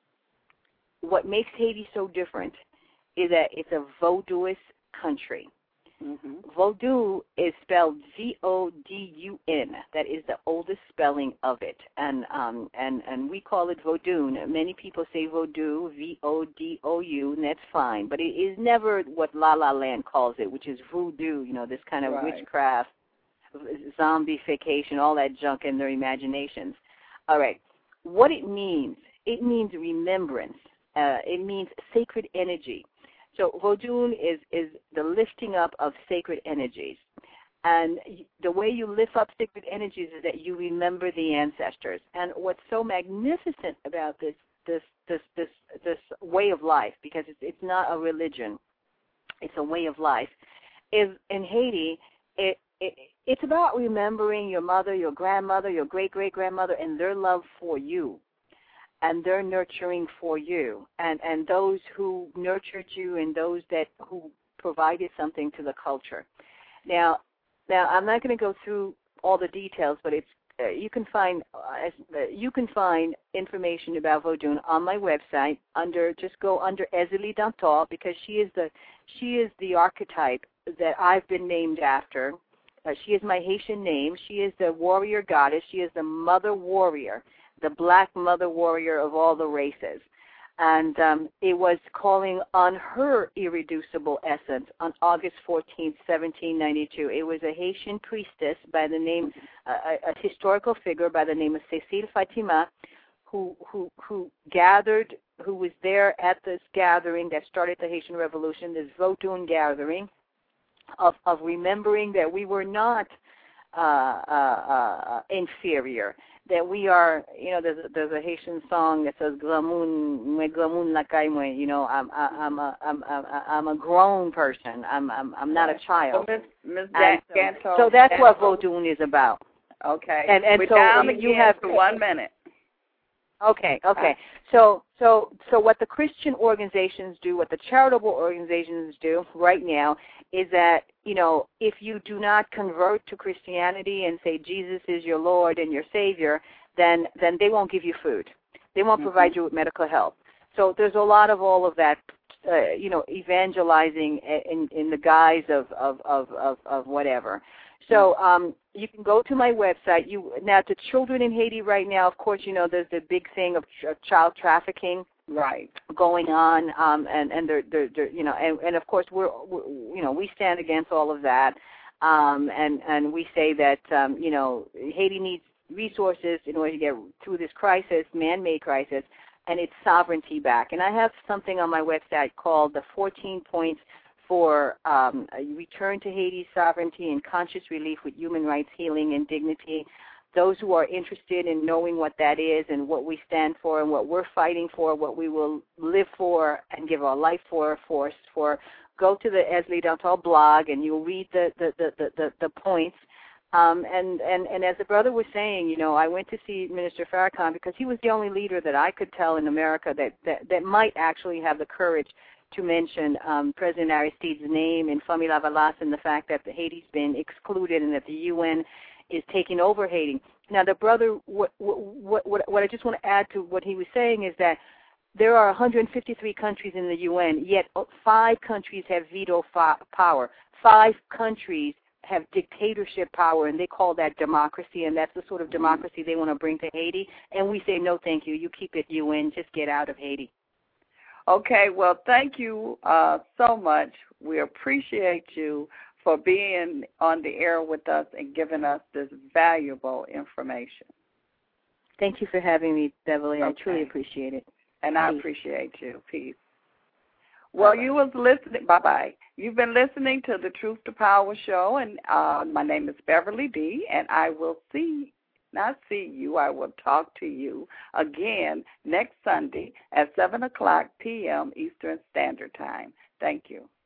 what makes Haiti so different is that it's a Vodouist country. Mm-hmm. Vodou is spelled V O D U N. That is the oldest spelling of it, and um, and and we call it Vodun. Many people say Vodou, V O D O U, and that's fine. But it is never what La La Land calls it, which is voodoo. You know, this kind of right. witchcraft, zombification, all that junk in their imaginations. All right, what it means? It means remembrance. Uh, it means sacred energy. So Vodun is, is the lifting up of sacred energies. And the way you lift up sacred energies is that you remember the ancestors. And what's so magnificent about this this this this, this way of life, because it's, it's not a religion, it's a way of life, is in Haiti, it, it it's about remembering your mother, your grandmother, your great-great-grandmother, and their love for you. And their nurturing for you, and, and those who nurtured you, and those that who provided something to the culture. Now, now I'm not going to go through all the details, but it's uh, you can find uh, you can find information about Vodun on my website. Under just go under Ezeli Dantal, because she is the she is the archetype that I've been named after. Uh, she is my Haitian name. She is the warrior goddess. She is the mother warrior, the black mother warrior of all the races. And um, it was calling on her irreducible essence on August fourteenth, seventeen ninety-two. It was a Haitian priestess by the name, uh, a, a historical figure by the name of Cécile Fatima, who, who, who gathered, who was there at this gathering that started the Haitian Revolution, this Vodun gathering, of, of remembering that we were not uh, uh, uh, inferior, that we are, you know, there's a, there's a Haitian song that says "Glamoun, mwe glamoun lakay mwe." You know, I'm I'm a I'm I'm I'm a grown person. I'm I'm I'm not a child. Well, Miz Dan- so, so that's what Vodun is about. Okay. And and We're so down you again have for one minute. Okay, okay. So so so what the Christian organizations do, what the charitable organizations do right now is that, you know, if you do not convert to Christianity and say Jesus is your Lord and your Savior, then then they won't give you food. They won't mm-hmm. provide you with medical help. So there's a lot of all of that, uh, you know, evangelizing in in the guise of of of of, of whatever. So um, you can go to my website. You now to children in Haiti right now. Of course, you know there's the big thing of, ch- of child trafficking, right, going on, um, and and they're, they're, they're you know, and, and of course we're, we're you know we stand against all of that, um, and and we say that um, you know Haiti needs resources in order to get through this crisis, man-made crisis, and its sovereignty back. And I have something on my website called the fourteen points for um, a return to Haiti's sovereignty and conscious relief with human rights, healing, and dignity. Those who are interested in knowing what that is and what we stand for and what we're fighting for, what we will live for and give our life for, for, for go to the Ezeli Dantal blog and you'll read the, the, the, the, the, the points. Um, and, and, and as the brother was saying, you know, I went to see Minister Farrakhan because he was the only leader that I could tell in America that, that, that might actually have the courage to mention um, President Aristide's name in Famille Lavalas and the fact that Haiti's been excluded and that the U N is taking over Haiti. Now, the brother, what, what, what, what I just want to add to what he was saying is that there are one hundred fifty-three countries in the U N, yet five countries have veto fa- power. Five countries have dictatorship power, and they call that democracy, and that's the sort of democracy they want to bring to Haiti. And we say, no, thank you. You keep it U N. Just get out of Haiti. Okay, well, thank you uh, so much. We appreciate you for being on the air with us and giving us this valuable information. Thank you for having me, Beverly. Okay. I truly appreciate it. And Peace. I appreciate you. Peace. Well, Bye-bye. you was listening. Bye-bye. You've been listening to the Truth to Power show, and uh, my name is Beverly D., and I will see, not see you, I will talk to you again next Sunday at seven o'clock p.m. Eastern Standard Time. Thank you.